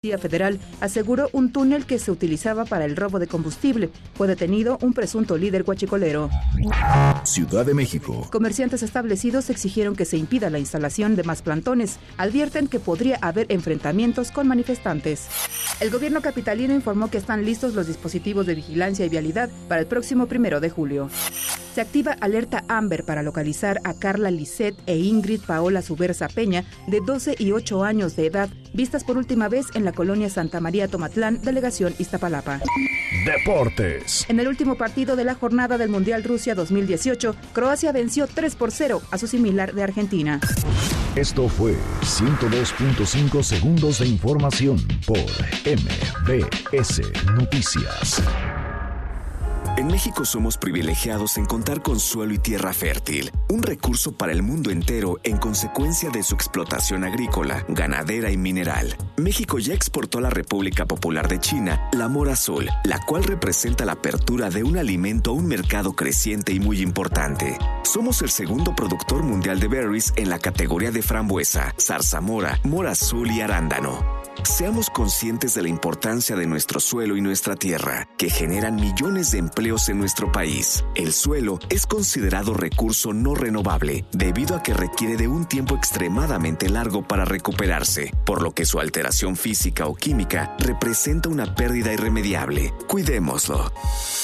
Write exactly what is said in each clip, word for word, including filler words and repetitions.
La Policía Federal aseguró un túnel que se utilizaba para el robo de combustible. Fue detenido un presunto líder guachicolero. Ciudad de México. Comerciantes establecidos exigieron que se impida la instalación de más plantones. Advierten que podría haber enfrentamientos con manifestantes. El gobierno capitalino informó que están listos los dispositivos de vigilancia y vialidad para el próximo primero de julio. Se activa alerta Amber para localizar a Carla Lisset e Ingrid Paola Suberza Peña, de doce y ocho años de edad, vistas por última vez en la colonia Santa María Tomatlán, delegación Iztapalapa. Deportes. En el último partido de la jornada del Mundial Rusia dos mil dieciocho, Croacia venció tres por cero a su similar de Argentina. Esto fue ciento dos punto cinco segundos de información por M B S Noticias. En México somos privilegiados en contar con suelo y tierra fértil, un recurso para el mundo entero en consecuencia de su explotación agrícola, ganadera y mineral. México ya exportó a la República Popular de China la mora azul, la cual representa la apertura de un alimento a un mercado creciente y muy importante. Somos el segundo productor mundial de berries en la categoría de frambuesa, zarzamora, mora azul y arándano. Seamos conscientes de la importancia de nuestro suelo y nuestra tierra, que generan millones de empleos en nuestro país. El suelo es considerado recurso no renovable, debido a que requiere de un tiempo extremadamente largo para recuperarse, por lo que su alteración física o química representa una pérdida irremediable. Cuidémoslo.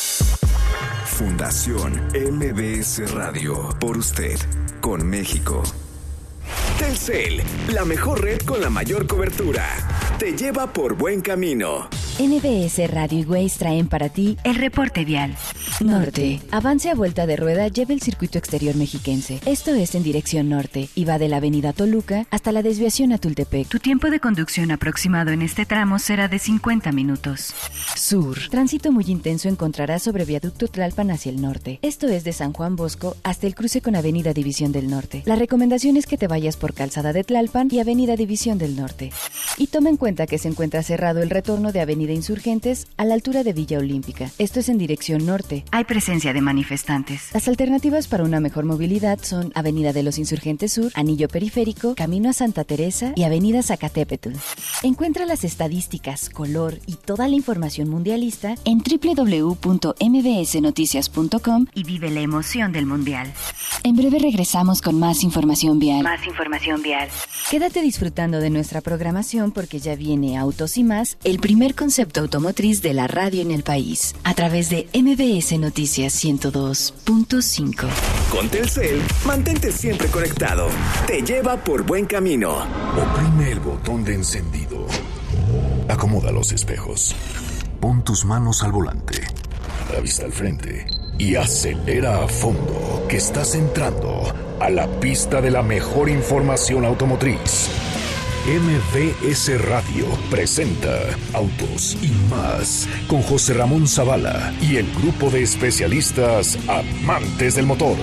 Fundación M B S Radio, por usted, con México. Telcel, la mejor red con la mayor cobertura. Te lleva por buen camino. M B S Radio y Waze traen para ti el reporte vial. Norte. Avance a vuelta de rueda lleva el circuito exterior mexiquense. Esto es en dirección norte y va de la avenida Toluca hasta la desviación a Tultepec. Tu tiempo de conducción aproximado en este tramo será de cincuenta minutos. Sur. Tránsito muy intenso encontrarás sobre viaducto Tlalpan hacia el norte. Esto es de San Juan Bosco hasta el cruce con avenida División del Norte. La recomendación es que te vayas por Calzada de Tlalpan y avenida División del Norte. Y toma en cuenta que se encuentra cerrado el retorno de avenida Insurgentes a la altura de Villa Olímpica. Esto es en dirección norte. Hay presencia de manifestantes. Las alternativas para una mejor movilidad son Avenida de los Insurgentes Sur, Anillo Periférico, Camino a Santa Teresa y Avenida Zacatépetl. Encuentra las estadísticas, color y toda la información mundialista en doble u doble u doble u punto m b s noticias punto com y vive la emoción del mundial. En breve regresamos con más información vial. Más información vial. Quédate disfrutando de nuestra programación porque ya viene Autos y Más, el primer concepto automotriz de la radio en el país, a través de M B S Noticias ciento dos punto cinco. Con Telcel, mantente siempre conectado. Te lleva por buen camino. Oprime el botón de encendido. Acomoda los espejos. Pon tus manos al volante. La vista al frente. Y acelera a fondo, que estás entrando a la pista de la mejor información automotriz. M B S Radio presenta Autos y Más con José Ramón Zavala y el grupo de especialistas amantes del motor.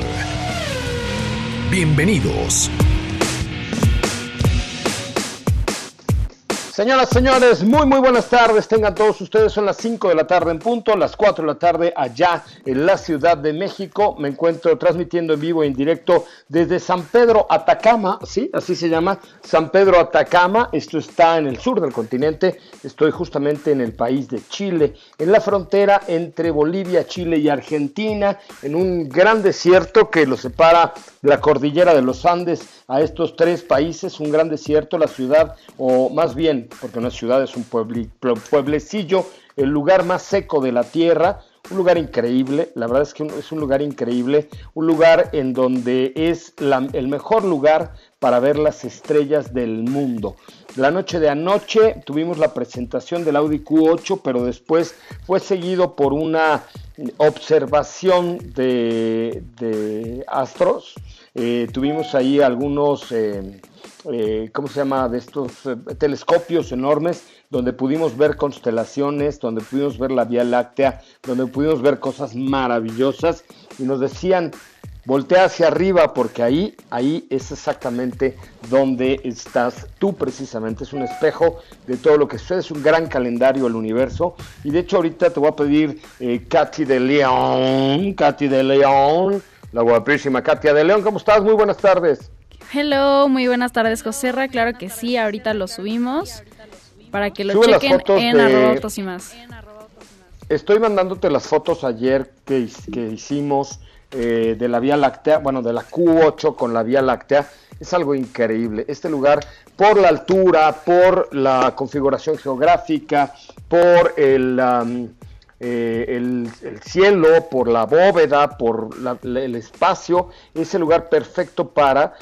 Bienvenidos. Señoras, señores, muy muy buenas tardes, tengan todos ustedes, son las cinco de la tarde en punto, las cuatro de la tarde allá en la Ciudad de México. Me encuentro transmitiendo en vivo e en directo desde San Pedro Atacama, sí, así se llama, San Pedro Atacama. Esto está en el sur del continente, estoy justamente en el país de Chile, en la frontera entre Bolivia, Chile y Argentina, en un gran desierto que lo separa de la cordillera de los Andes a estos tres países, un gran desierto, la ciudad, o más bien, porque no es ciudad, es un puebli, pueblecillo, el lugar más seco de la tierra, un lugar increíble, la verdad es que es un lugar increíble, un lugar en donde es la, el mejor lugar para ver las estrellas del mundo. La noche de anoche tuvimos la presentación del Audi Q ocho, pero después fue seguido por una observación de, de astros. Eh, tuvimos ahí algunos, eh, eh, ¿cómo se llama? De estos eh, telescopios enormes donde pudimos ver constelaciones, donde pudimos ver la Vía Láctea, donde pudimos ver cosas maravillosas y nos decían, voltea hacia arriba porque ahí, ahí es exactamente donde estás tú precisamente, es un espejo de todo lo que sucede, es un gran calendario del universo y de hecho ahorita te voy a pedir eh, Katy de León, Katy de León, la guapísima Katia de León, ¿cómo estás? Muy buenas tardes. Hello, muy buenas tardes, Joserra, claro que sí, ahorita lo subimos. para que lo Sube las chequen fotos en de- arroba autos y más. Estoy mandándote las fotos ayer que, his- que hicimos eh, de la Vía Láctea, bueno, de la Q ocho con la Vía Láctea. Es algo increíble. Este lugar, por la altura, por la configuración geográfica, por el, um, eh, el, el cielo, por la bóveda, por la- la- el espacio, es el lugar perfecto para,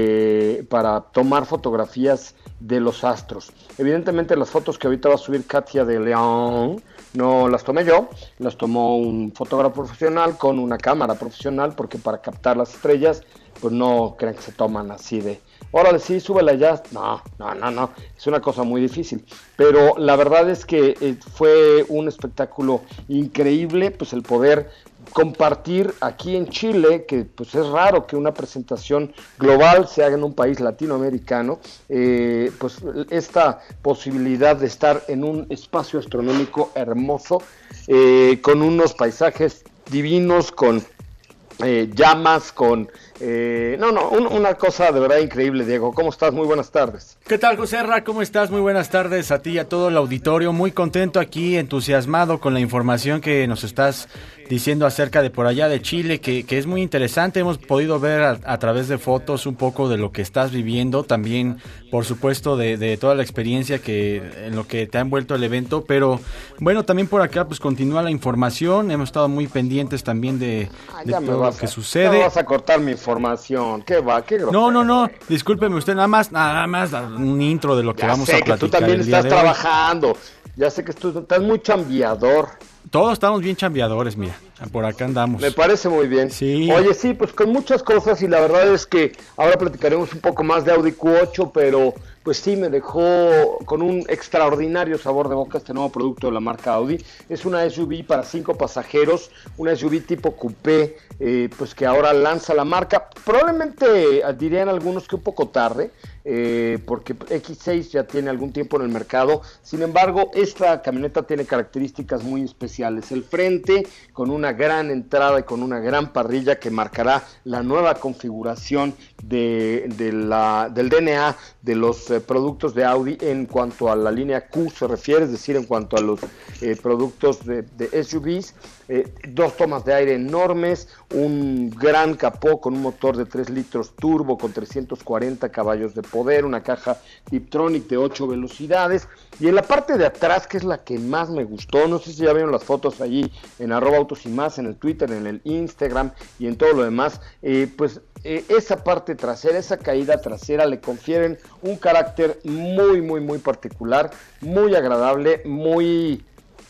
eh, para tomar fotografías de los astros. Evidentemente las fotos que ahorita va a subir Katia de León no las tomé yo, las tomó un fotógrafo profesional con una cámara profesional, porque para captar las estrellas, pues no crean que se toman así de, órale, sí, súbela ya. No, no, no, no, es una cosa muy difícil. Pero la verdad es que eh, fue un espectáculo increíble, pues el poder compartir aquí en Chile, que pues es raro que una presentación global se haga en un país latinoamericano, eh, pues esta posibilidad de estar en un espacio astronómico hermoso, eh, con unos paisajes divinos, con eh, llamas, con... Eh, no, no, un, una cosa de verdad increíble, Diego. ¿Cómo estás? Muy buenas tardes. ¿Qué tal, José Ra? ¿Cómo estás? Muy buenas tardes a ti y a todo el auditorio. Muy contento aquí, entusiasmado con la información que nos estás diciendo acerca de por allá de Chile, que, que es muy interesante. Hemos podido ver a, a través de fotos un poco de lo que estás viviendo, también, por supuesto, de, de toda la experiencia que en lo que te ha envuelto el evento. Pero bueno, también por acá pues continúa la información. Hemos estado muy pendientes también de, Ah, de ya me todo lo vas que a- sucede. ya me vas a cortar mi información. ¿Qué va? ¿Qué grosero? No, no, no, discúlpeme usted, nada más, nada más un intro de lo que Ya vamos sé a que platicar tú también el día estás de hoy. trabajando. Ya sé que tú estás muy chambeador. Todos estamos bien chambeadores, mira, por acá andamos. Me parece muy bien. Sí. Oye, sí, pues con muchas cosas, y la verdad es que ahora platicaremos un poco más de Audi Q ocho, pero pues sí me dejó con un extraordinario sabor de boca este nuevo producto de la marca Audi. Es una S U V para cinco pasajeros, una S U V tipo coupé, eh, pues que ahora lanza la marca. Probablemente eh, dirían algunos que un poco tarde, eh, porque X seis ya tiene algún tiempo en el mercado. Sin embargo, esta camioneta tiene características muy especiales. El frente con una gran entrada y con una gran parrilla que marcará la nueva configuración de, de la, del D N A de los eh, productos de Audi en cuanto a la línea Q se refiere, es decir, en cuanto a los eh, productos de, de S U Vs. Eh, dos tomas de aire enormes, un gran capó con un motor de tres litros turbo con trescientos cuarenta caballos de poder, una caja Tiptronic de ocho velocidades, y en la parte de atrás, que es la que más me gustó, no sé si ya vieron las fotos allí en arroba autos y más, en el Twitter, en el Instagram y en todo lo demás, eh, pues eh, esa parte trasera, esa caída trasera le confieren un carácter muy, muy, muy particular, muy agradable, muy...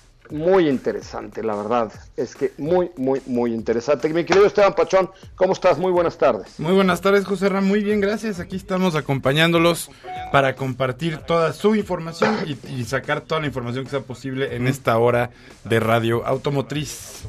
muy interesante, la verdad, es que muy, muy, muy interesante. Mi querido Esteban Pachón, ¿cómo estás? Muy buenas tardes. Muy buenas tardes, José Ra, muy bien, gracias. Aquí estamos acompañándolos para compartir toda su información y, y sacar toda la información que sea posible en esta hora de Radio Automotriz.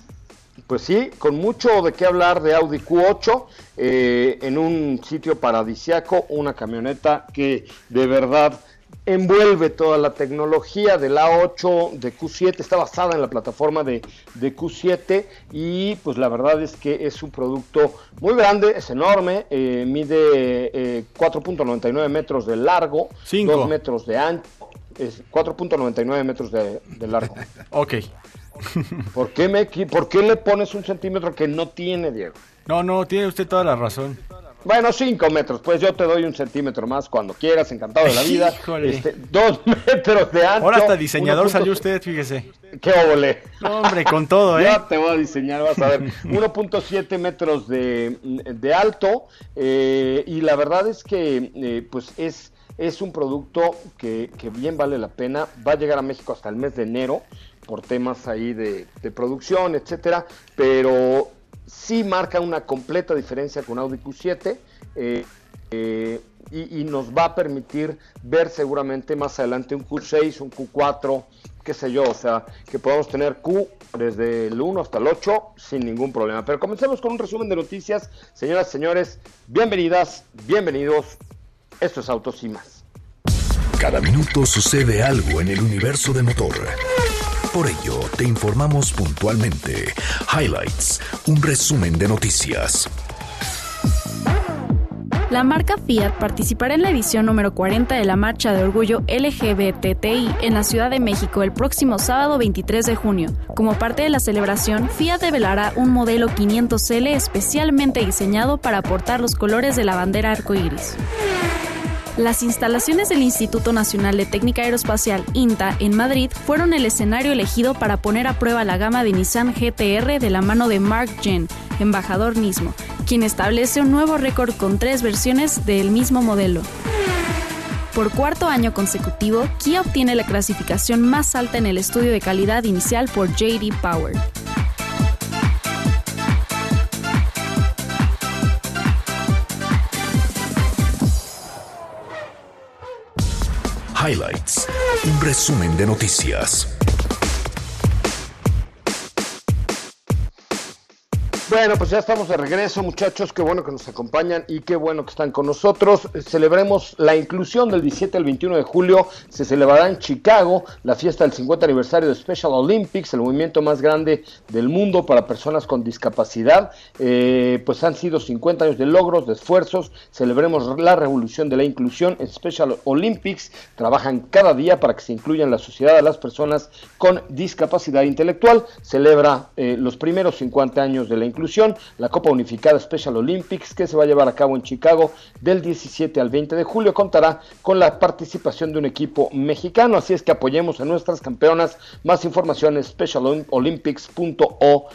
Pues sí, con mucho de qué hablar de Audi Q ocho, eh, en un sitio paradisiaco, una camioneta que de verdad envuelve toda la tecnología del A ocho, de Q siete, está basada en la plataforma de, de Q siete, y pues la verdad es que es un producto muy grande, es enorme, eh, mide eh, cuatro punto noventa y nueve metros de largo, Cinco. dos metros de ancho, es cuatro punto noventa y nueve metros de, de largo. Ok. ¿Por qué, me, equi- ¿Por qué le pones un centímetro que no tiene, Diego? No, no, tiene usted toda la razón. Bueno, cinco metros, pues yo te doy un centímetro más cuando quieras, encantado de la vida. Híjole. Este, dos metros de ancho. Ahora hasta diseñador uno punto- salió usted, fíjese. ¡Qué óvole! No, hombre, con todo, ¿eh? Ya te voy a diseñar, vas a ver. uno punto siete metros de, de alto, eh, y la verdad es que eh, pues es, es un producto que, que bien vale la pena. Va a llegar a México hasta el mes de enero por temas ahí de, de producción, etcétera, pero sí marca una completa diferencia con Audi Q siete, eh, eh, y, y nos va a permitir ver seguramente más adelante un Q seis, un Q cuatro, qué sé yo, o sea, que podamos tener Q desde el uno hasta el ocho sin ningún problema. Pero comencemos con un resumen de noticias. Señoras y señores, bienvenidas, bienvenidos, esto es Autos y Más. Cada minuto sucede algo en el universo de motor. Por ello, te informamos puntualmente. Highlights, un resumen de noticias. La marca Fiat participará en la edición número cuarenta de la Marcha de Orgullo L G B T T I en la Ciudad de México el próximo sábado veintitrés de junio. Como parte de la celebración, Fiat develará un modelo quinientos L especialmente diseñado para portar los colores de la bandera arcoíris. Las instalaciones del Instituto Nacional de Técnica Aeroespacial, INTA, en Madrid, fueron el escenario elegido para poner a prueba la gama de Nissan G T R de la mano de Mark Jen, embajador Nismo, quien establece un nuevo récord con tres versiones del mismo modelo. Por cuarto año consecutivo, Kia obtiene la clasificación más alta en el estudio de calidad inicial por J D Power. Highlights, un resumen de noticias. Bueno, pues ya estamos de regreso, muchachos. Qué bueno que nos acompañan y qué bueno que están con nosotros. Celebremos la inclusión del diecisiete al veintiuno de julio. Se celebrará en Chicago la fiesta del cincuenta aniversario de Special Olympics, el movimiento más grande del mundo para personas con discapacidad. Eh, pues han sido cincuenta años de logros, de esfuerzos. Celebremos la revolución de la inclusión. En Special Olympics trabajan cada día para que se incluya en la sociedad a las personas con discapacidad intelectual. Celebra eh, los primeros cincuenta años de la inclusión. La Copa Unificada Special Olympics, que se va a llevar a cabo en Chicago del diecisiete al veinte de julio, contará con la participación de un equipo mexicano, así es que apoyemos a nuestras campeonas. Más información en special olympics punto org.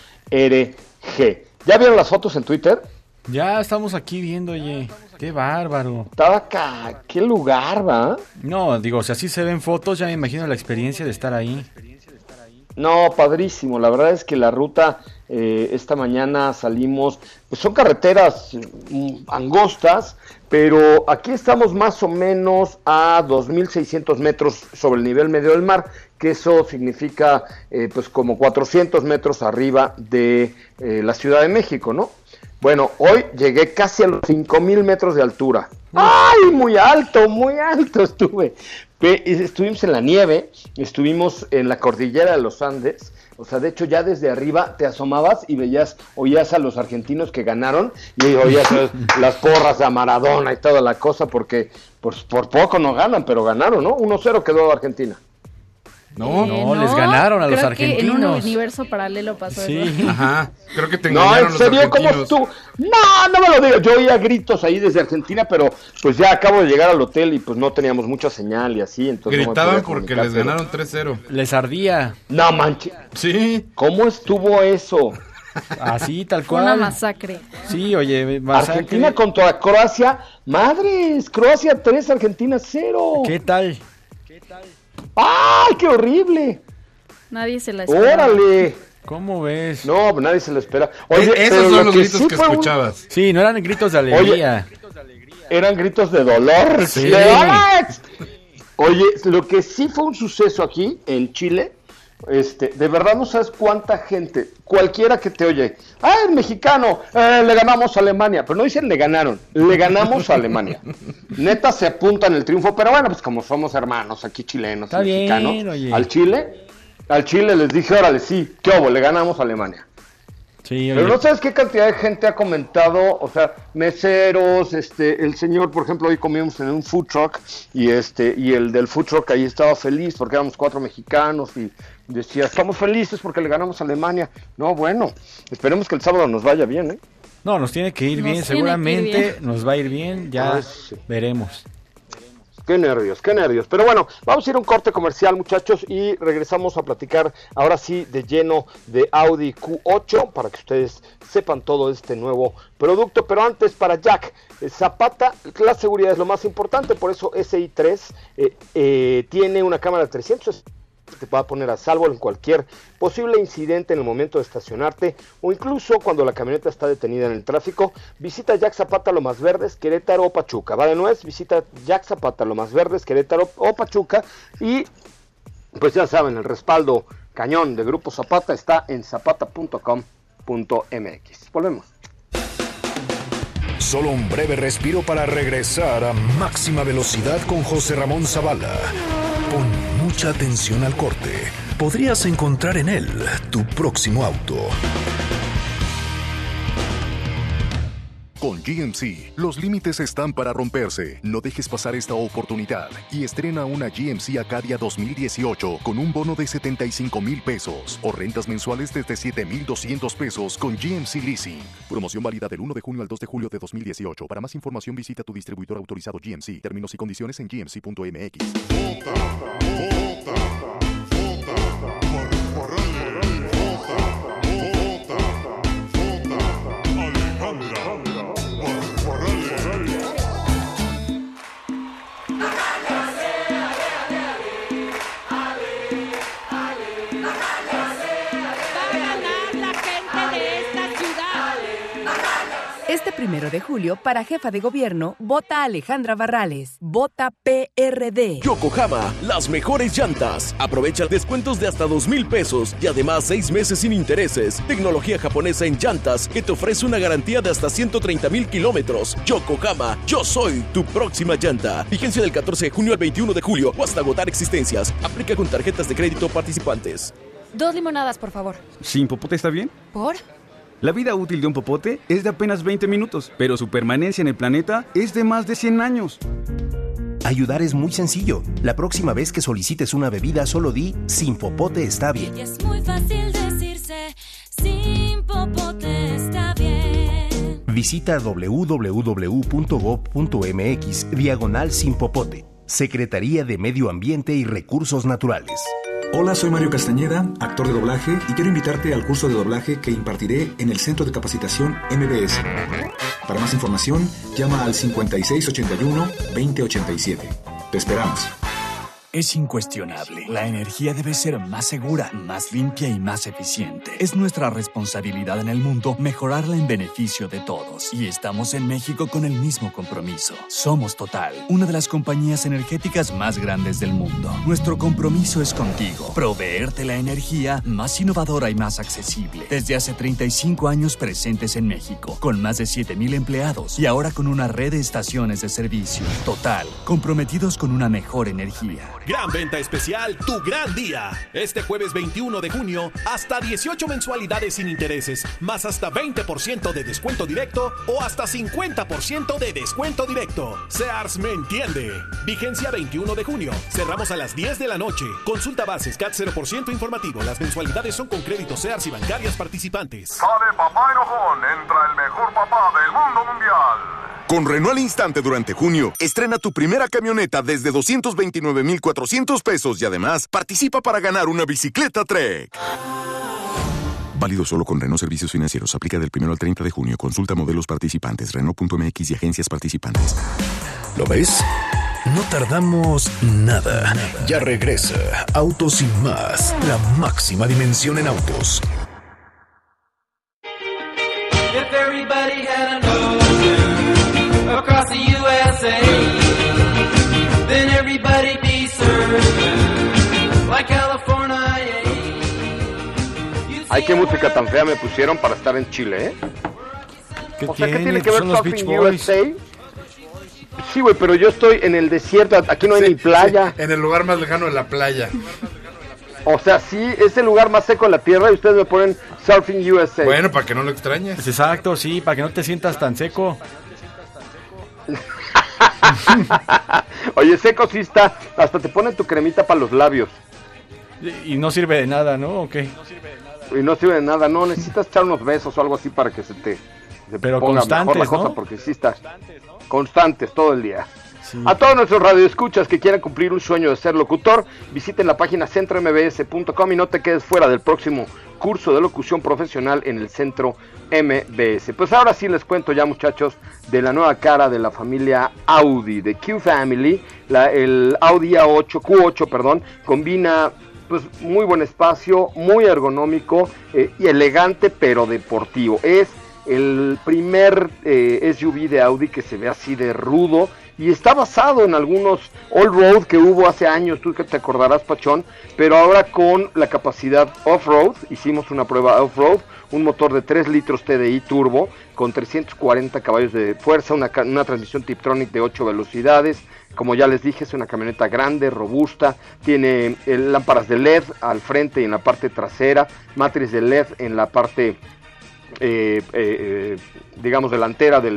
¿Ya vieron las fotos en Twitter? Ya estamos aquí viendo, oye, qué bárbaro. Estaba acá, qué lugar, ¿va? No, digo, si así se ven fotos, ya me imagino la experiencia de estar ahí. No, padrísimo, la verdad es que la ruta, eh, esta mañana salimos, pues son carreteras mm, angostas, pero aquí estamos más o menos a dos mil seiscientos metros sobre el nivel medio del mar, que eso significa eh, pues como cuatrocientos metros arriba de eh, la Ciudad de México, ¿no? Bueno, hoy llegué casi a los cinco mil metros de altura. ¡Ay, muy alto, muy alto estuve! Estuvimos en la nieve, estuvimos en la cordillera de los Andes, o sea, de hecho ya desde arriba te asomabas y veías, oías a los argentinos que ganaron y oías las porras de Maradona y toda la cosa, porque pues, por poco no ganan, pero ganaron, ¿no? uno cero quedó Argentina. No, Eh, no, no, les ganaron a los creo argentinos. Que en un universo paralelo pasó Sí. eso. Ajá, creo que te No, engañaron en serio, los ¿cómo argentinos. estuvo? No, no me lo digo. Yo oía gritos ahí desde Argentina, pero pues ya acabo de llegar al hotel y pues no teníamos mucha señal y así, entonces no me Gritaban podía porque comunicar, les pero- ganaron tres cero. Les ardía. No manches, Sí. ¿cómo estuvo eso? Así, tal Fue cual. una masacre. Sí, oye, masacre. Argentina contra Croacia, madres, Croacia tres, Argentina cero. ¿Qué tal? ¡Ay, qué horrible! Nadie se la esperaba. ¡Órale! ¿Cómo ves? No, nadie se lo espera. E- Oye, Esos pero son lo los que gritos sí que fue un- escuchabas. Sí, no eran gritos de alegría. Eran gritos de dolor. Sí. ¡De Alex! Oye, lo que sí fue un suceso aquí, en Chile, este, de verdad no sabes cuánta gente, cualquiera que te oye, ¡ah, el mexicano! Eh, le ganamos a Alemania. Pero no dicen le ganaron, le ganamos a Alemania. Neta se apunta en el triunfo, pero bueno, pues como somos hermanos aquí chilenos, Está bien, mexicanos, oye. al Chile, al Chile les dije, órale, sí, ¿qué hubo? Le ganamos a Alemania. Sí, Pero oye. no sabes qué cantidad de gente ha comentado, o sea, meseros, este, el señor, por ejemplo, hoy comimos en un food truck y este, y el del food truck ahí estaba feliz porque éramos cuatro mexicanos y decía, estamos felices porque le ganamos a Alemania. No, bueno, esperemos que el sábado nos vaya bien, ¿eh? No, nos tiene que ir Nos bien, tiene que ir seguramente bien. nos va a ir bien, ya Ay, sí. veremos. Qué nervios, qué nervios. Pero bueno, vamos a ir a un corte comercial, muchachos, y regresamos a platicar ahora sí de lleno de Audi Q ocho para que ustedes sepan todo este nuevo producto. Pero antes, para Jack eh, Zapata, la seguridad es lo más importante, por eso S I tres eh, eh, tiene una cámara de trescientos que te va a poner a salvo en cualquier posible incidente en el momento de estacionarte o incluso cuando la camioneta está detenida en el tráfico. Visita Jack Zapata Lomas Verdes, Querétaro o Pachuca. Va de nuez, visita Jack Zapata Lomas Verdes, Querétaro o Pachuca y pues ya saben, el respaldo cañón de Grupo Zapata está en zapata punto com punto m x. Volvemos. Solo un breve respiro para regresar a máxima velocidad con José Ramón Zavala. Pon mucha atención al corte. Podrías encontrar en él tu próximo auto. Con G M C, los límites están para romperse. No dejes pasar esta oportunidad y estrena una G M C Acadia dos mil dieciocho con un bono de setenta y cinco mil pesos o rentas mensuales desde siete mil doscientos pesos con G M C Leasing. Promoción válida del uno de junio al dos de julio de dos mil dieciocho. Para más información visita tu distribuidor autorizado G M C. Términos y condiciones en g m c punto m x. Este primero de julio, para jefa de gobierno, vota Alejandra Barrales. Vota P R D. Yokohama, las mejores llantas. Aprovecha descuentos de hasta dos mil pesos y además seis meses sin intereses. Tecnología japonesa en llantas que te ofrece una garantía de hasta ciento treinta mil kilómetros. Yokohama, yo soy tu próxima llanta. Vigencia del catorce de junio al veintiuno de julio o hasta agotar existencias. Aplica con tarjetas de crédito participantes. Dos limonadas, por favor. ¿Sin popote está bien? ¿Por? La vida útil de un popote es de apenas veinte minutos, pero su permanencia en el planeta es de más de cien años. Ayudar es muy sencillo. La próxima vez que solicites una bebida, solo di "sin popote está bien". Y es muy fácil decirse "sin popote está bien". Visita doble u doble u doble u punto gob punto m x diagonal sin popote. Secretaría de Medio Ambiente y Recursos Naturales. Hola, soy Mario Castañeda, actor de doblaje, y quiero invitarte al curso de doblaje que impartiré en el Centro de Capacitación M B S. Para más información, llama al cincuenta y seis ochenta y uno veinte ochenta y siete. Te esperamos. Es incuestionable. La energía debe ser más segura, más limpia y más eficiente. Es nuestra responsabilidad en el mundo mejorarla en beneficio de todos. Y estamos en México con el mismo compromiso. Somos Total, una de las compañías energéticas más grandes del mundo. Nuestro compromiso es contigo. Proveerte la energía más innovadora y más accesible. Desde hace treinta y cinco años presentes en México, con más de siete mil empleados y ahora con una red de estaciones de servicio. Total, comprometidos con una mejor energía. Gran venta especial, tu gran día. Este jueves veintiuno de junio, hasta dieciocho mensualidades sin intereses, más hasta veinte por ciento de descuento directo o hasta cincuenta por ciento de descuento directo. Sears me entiende. Vigencia veintiuno de junio. Cerramos a las diez de la noche. Consulta bases C A T cero por ciento informativo. Las mensualidades son con créditos Sears y bancarias participantes. Sale papá enojón, entra el mejor papá del mundo mundial. Con Renault al instante durante junio, estrena tu primera camioneta desde doscientos veintinueve mil cuatrocientos pesos y además participa para ganar una bicicleta Trek. Válido solo con Renault Servicios Financieros. Aplica del primero al treinta de junio. Consulta modelos participantes, Renault punto m x y agencias participantes. ¿Lo ves? No tardamos nada. Ya regresa Autos Sin Más, la máxima dimensión en autos. If everybody had an ocean across the U S A, then everybody be served like California. Ay, qué música tan fea me pusieron para estar en Chile, ¿eh? ¿Qué o sea, tiene? ¿qué tiene que ver Son los Surfing Beach U Boys. S A? Sí, güey, pero yo estoy en el desierto, aquí no hay Sí, ni playa. sí, en el lugar más lejano de la playa. O sea, sí, es el lugar más seco de la tierra y ustedes me ponen Surfing U S A. Bueno, para que no lo extrañes. Pues exacto, sí, para que no te sientas tan seco. Oye, seco sí está, hasta te ponen tu cremita para los labios. Y, y no sirve de nada, ¿no? ¿O qué? Y no sirve de nada, no, necesitas echar unos besos o algo así para que se te se Pero ponga constantes, mejor la cosa, ¿no? porque sí está constantes todo el día. Sí. A todos nuestros radioescuchas que quieran cumplir un sueño de ser locutor, visiten la página centro m b s punto com y no te quedes fuera del próximo curso de locución profesional en el Centro M B S. Pues ahora sí les cuento ya, muchachos, de la nueva cara de la familia Audi, de Q Family. La, el Audi A ocho, Q ocho, perdón, combina pues muy buen espacio, muy ergonómico eh, y elegante pero deportivo. Es el primer eh, S U V de Audi que se ve así de rudo y está basado en algunos all-road que hubo hace años, tú que te acordarás, Pachón, pero ahora con la capacidad off-road. Hicimos una prueba off-road, un motor de tres litros T D I turbo con trescientos cuarenta caballos de fuerza, una, una transmisión Tiptronic de ocho velocidades. Como ya les dije, es una camioneta grande, robusta, tiene eh, lámparas de L E D al frente y en la parte trasera, matriz de L E D en la parte, eh, eh, digamos, delantera del,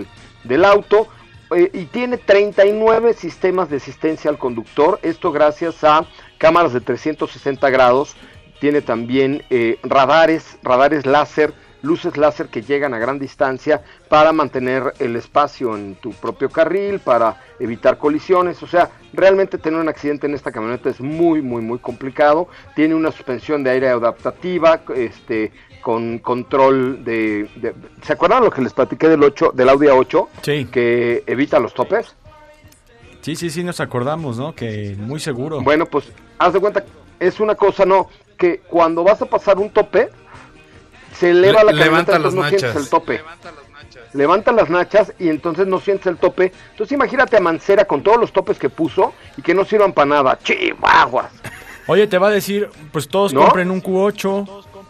del auto, eh, y tiene treinta y nueve sistemas de asistencia al conductor, esto gracias a cámaras de trescientos sesenta grados, tiene también eh, radares, radares láser, luces láser que llegan a gran distancia para mantener el espacio en tu propio carril, para evitar colisiones. O sea, realmente tener un accidente en esta camioneta es muy, muy, muy complicado. Tiene una suspensión de aire adaptativa, este, con control de, de... ¿Se acuerdan lo que les platiqué del ocho, del Audi A ocho? Sí. Que evita los topes. Sí, sí, sí, nos acordamos, ¿no? Que muy seguro. Bueno, pues, haz de cuenta, es una cosa, ¿no? Que cuando vas a pasar un tope, se eleva Le, la camioneta, entonces las no sientes el tope. Levanta las nachas. Levanta las nachas y entonces no sientes el tope. Entonces imagínate a Mancera con todos los topes que puso y que no sirvan para nada. ¡Chihuahuas! Oye, te va a decir, pues todos ¿No? compren un Q ocho.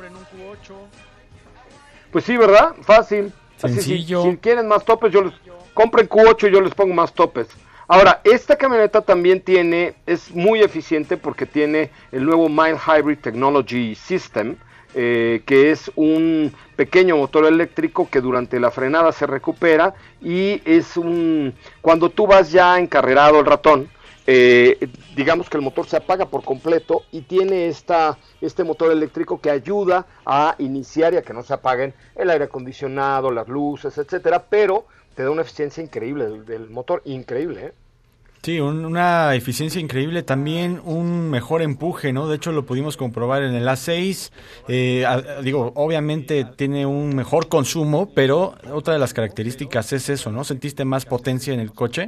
Pues sí, ¿verdad? Fácil. Sencillo. Así, si, si quieren más topes, yo les compren Q ocho y yo les pongo más topes. Ahora, esta camioneta también tiene, es muy eficiente porque tiene el nuevo Mild Hybrid Technology System, Eh, que es un pequeño motor eléctrico que durante la frenada se recupera y es un... Cuando tú vas ya encarrerado el ratón, eh, digamos que el motor se apaga por completo y tiene esta, este motor eléctrico que ayuda a iniciar y a que no se apaguen el aire acondicionado, las luces, etcétera, pero te da una eficiencia increíble del, del motor, increíble, ¿eh? Sí, un, una eficiencia increíble, también un mejor empuje, ¿no? De hecho lo pudimos comprobar en el A seis, eh, a, digo, obviamente tiene un mejor consumo, pero otra de las características es eso, ¿no? ¿Sentiste más potencia en el coche?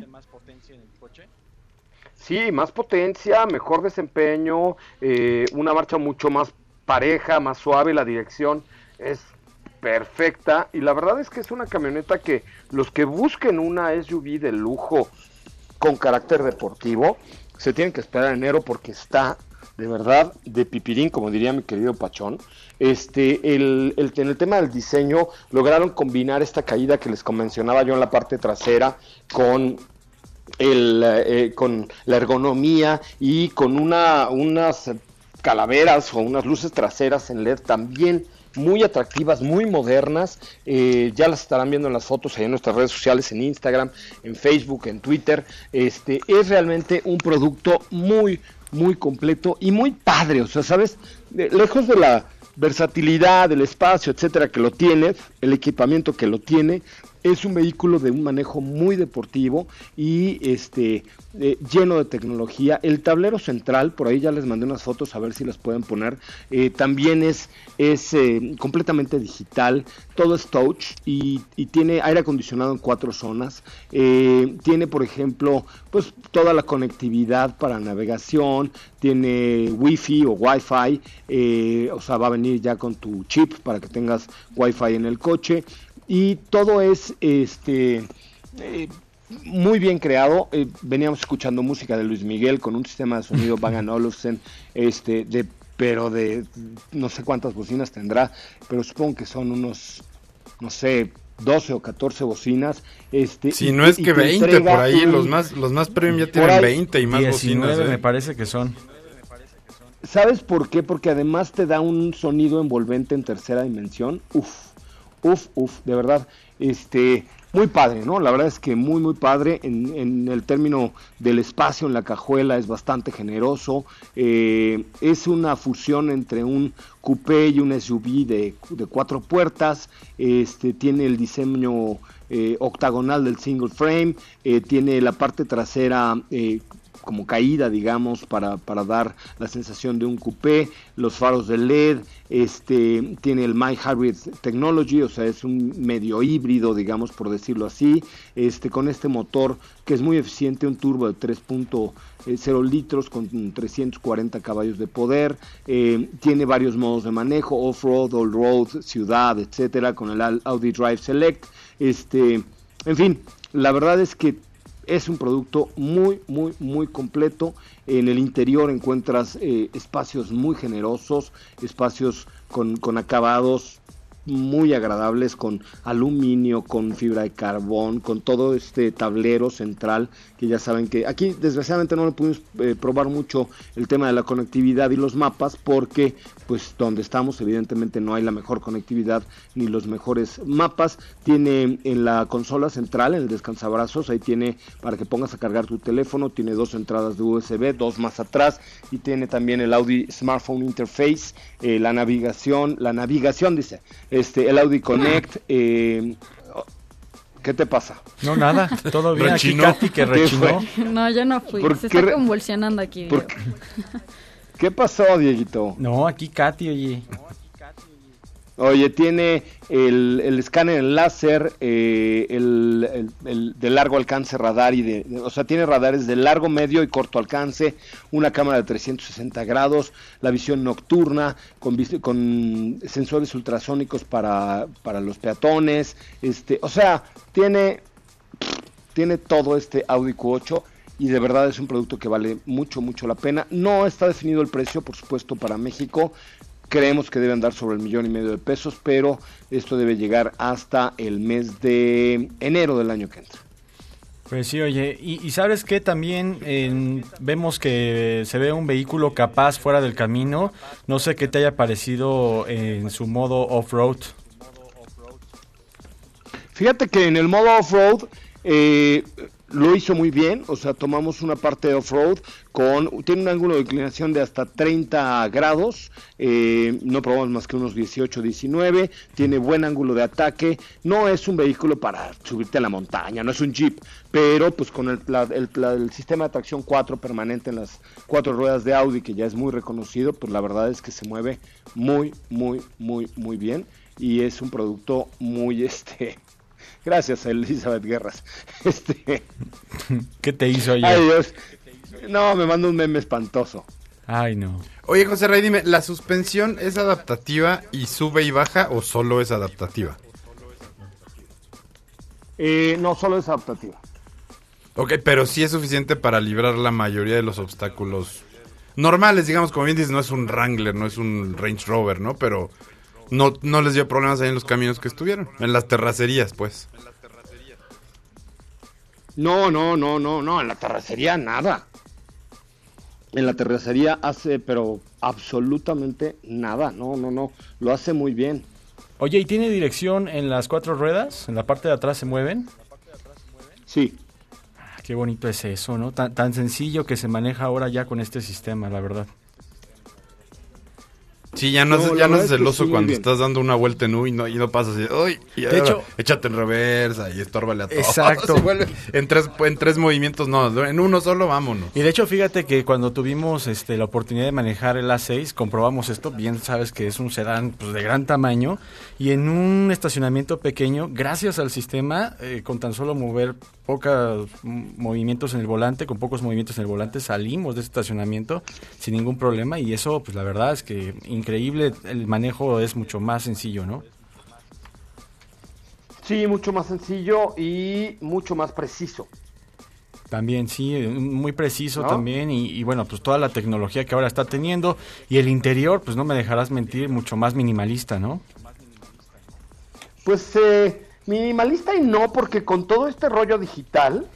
Sí, más potencia, mejor desempeño, eh, una marcha mucho más pareja, más suave, la dirección es perfecta y la verdad es que es una camioneta que los que busquen una S U V de lujo con carácter deportivo se tienen que esperar en enero porque está de verdad de pipirín, como diría mi querido Pachón. Este, el, el, en el tema del diseño lograron combinar esta caída que les mencionaba yo en la parte trasera con el eh, con la ergonomía y con una unas calaveras o unas luces traseras en L E D también muy atractivas, muy modernas, eh, ya las estarán viendo en las fotos ahí en nuestras redes sociales, en Instagram, en Facebook, en Twitter. Este es realmente un producto muy, muy completo y muy padre, o sea, ¿sabes? De, lejos de la versatilidad, del espacio, etcétera, que lo tiene, el equipamiento que lo tiene, es un vehículo de un manejo muy deportivo y este eh, lleno de tecnología. El tablero central, por ahí ya les mandé unas fotos a ver si las pueden poner, eh, también es, es eh, completamente digital, todo es touch y, y tiene aire acondicionado en cuatro zonas, eh, tiene por ejemplo pues toda la conectividad para navegación, tiene wifi o wifi, eh, o sea va a venir ya con tu chip para que tengas wifi en el coche. Y todo es este eh, muy bien creado. Eh, veníamos escuchando música de Luis Miguel con un sistema de sonido Bang and Olufsen, este, de, pero de no sé cuántas bocinas tendrá, pero supongo que son unos, no sé, doce o catorce bocinas. Este, si y, no es que veinte por ahí, un, los más los más premium ya tienen veinte y más diecinueve bocinas. ¿eh? Me parece que son. ¿Sabes por qué? Porque además te da un sonido envolvente en tercera dimensión. Uf. Uf, uf, de verdad, este, muy padre, ¿no? La verdad es que muy, muy padre, en, en el término del espacio en la cajuela es bastante generoso, eh, es una fusión entre un coupé y un S U V de, de cuatro puertas, este, tiene el diseño eh, octagonal del single frame, eh, tiene la parte trasera eh, como caída, digamos, para, para dar la sensación de un coupé, los faros de L E D, este, tiene el My Hybrid Technology, o sea, es un medio híbrido, digamos, por decirlo así, este, con este motor que es muy eficiente, un turbo de tres punto cero litros con trescientos cuarenta caballos de poder, eh, tiene varios modos de manejo, off-road, all-road, ciudad, etcétera, con el Audi Drive Select, este, en fin, la verdad es que es un producto muy, muy, muy completo. En el interior encuentras eh, espacios muy generosos, espacios con, con acabados muy agradables con aluminio, con fibra de carbón, con todo este tablero central, que ya saben que aquí desgraciadamente no le pudimos eh, probar mucho el tema de la conectividad y los mapas, porque pues donde estamos evidentemente no hay la mejor conectividad ni los mejores mapas. Tiene en la consola central, en el descansabrazos, ahí tiene para que pongas a cargar tu teléfono, tiene dos entradas de U S B, dos más atrás, y tiene también el Audi Smartphone Interface, eh, la navegación, la navegación dice, este, el Audi Connect, eh, ¿qué te pasa? No, nada, todo bien. Rechinó. Aquí Katy que rechinó. No, yo no fui, se está convulsionando aquí. ¿Qué pasó, Dieguito? No, aquí Katy, oye. Oye, tiene el, el escáner en láser, eh, el, el, el de largo alcance radar, y de, de, o sea, tiene radares de largo, medio y corto alcance, una cámara de trescientos sesenta grados, la visión nocturna, con, con sensores ultrasónicos para, para los peatones, este, o sea, tiene, tiene todo este Audi Q ocho, y de verdad es un producto que vale mucho, mucho la pena. No está definido el precio, por supuesto, para México. Creemos que debe andar sobre el millón y medio de pesos, pero esto debe llegar hasta el mes de enero del año que entra. Pues sí, oye, y, y ¿sabes qué? También eh, vemos que se ve un vehículo capaz fuera del camino. No sé qué te haya parecido en su modo off-road. Fíjate que en el modo off-road eh, lo hizo muy bien, o sea, tomamos una parte de off-road, con tiene un ángulo de inclinación de hasta treinta grados, eh, no probamos más que unos dieciocho, diecinueve, tiene buen ángulo de ataque, no es un vehículo para subirte a la montaña, no es un Jeep, pero pues con el, la, el, la, el sistema de tracción cuatro permanente en las cuatro ruedas de Audi, que ya es muy reconocido, pues la verdad es que se mueve muy, muy, muy, muy bien, y es un producto muy, este... Gracias a Elizabeth Guerras. Este... ¿Qué te hizo ayer? Ay, Dios. No, me mandó un meme espantoso. Ay, no. Oye, José Ray, dime, ¿la suspensión es adaptativa y sube y baja o solo es adaptativa? Eh, no, solo es adaptativa. Ok, pero sí es suficiente para librar la mayoría de los obstáculos normales, digamos, como bien dices, no es un Wrangler, no es un Range Rover, ¿no? Pero... No, no les dio problemas ahí en los caminos que estuvieron, en las terracerías, pues. No, no, no, no, no, en la terracería nada. En la terracería hace, pero absolutamente nada, no, no, no, lo hace muy bien. Oye, ¿y tiene dirección en las cuatro ruedas? ¿En la parte de atrás se mueven? Sí. Ah, qué bonito es eso, ¿no? Tan, tan sencillo que se maneja ahora ya con este sistema, la verdad. Sí, ya no, no es, ya no es celoso sí, cuando estás dando una vuelta en U y no, y no pasas así, uy, y de hecho, échate en reversa y estórbale a todo. Exacto. Vuelve, en, tres, en tres movimientos no, en uno solo vámonos. Y de hecho, fíjate que cuando tuvimos este, la oportunidad de manejar el A seis, comprobamos esto, bien sabes que es un sedán pues, de gran tamaño, y en un estacionamiento pequeño, gracias al sistema, eh, con tan solo mover pocos movimientos en el volante, con pocos movimientos en el volante, salimos de ese estacionamiento sin ningún problema, y eso, pues la verdad es que increíble, el manejo es mucho más sencillo, ¿no? Sí, mucho más sencillo y mucho más preciso. También, sí, muy preciso, ¿no? También, y, y bueno, pues toda la tecnología que ahora está teniendo, y el interior, pues no me dejarás mentir, mucho más minimalista, ¿no? Pues, eh... minimalista y no, porque con todo este rollo digital,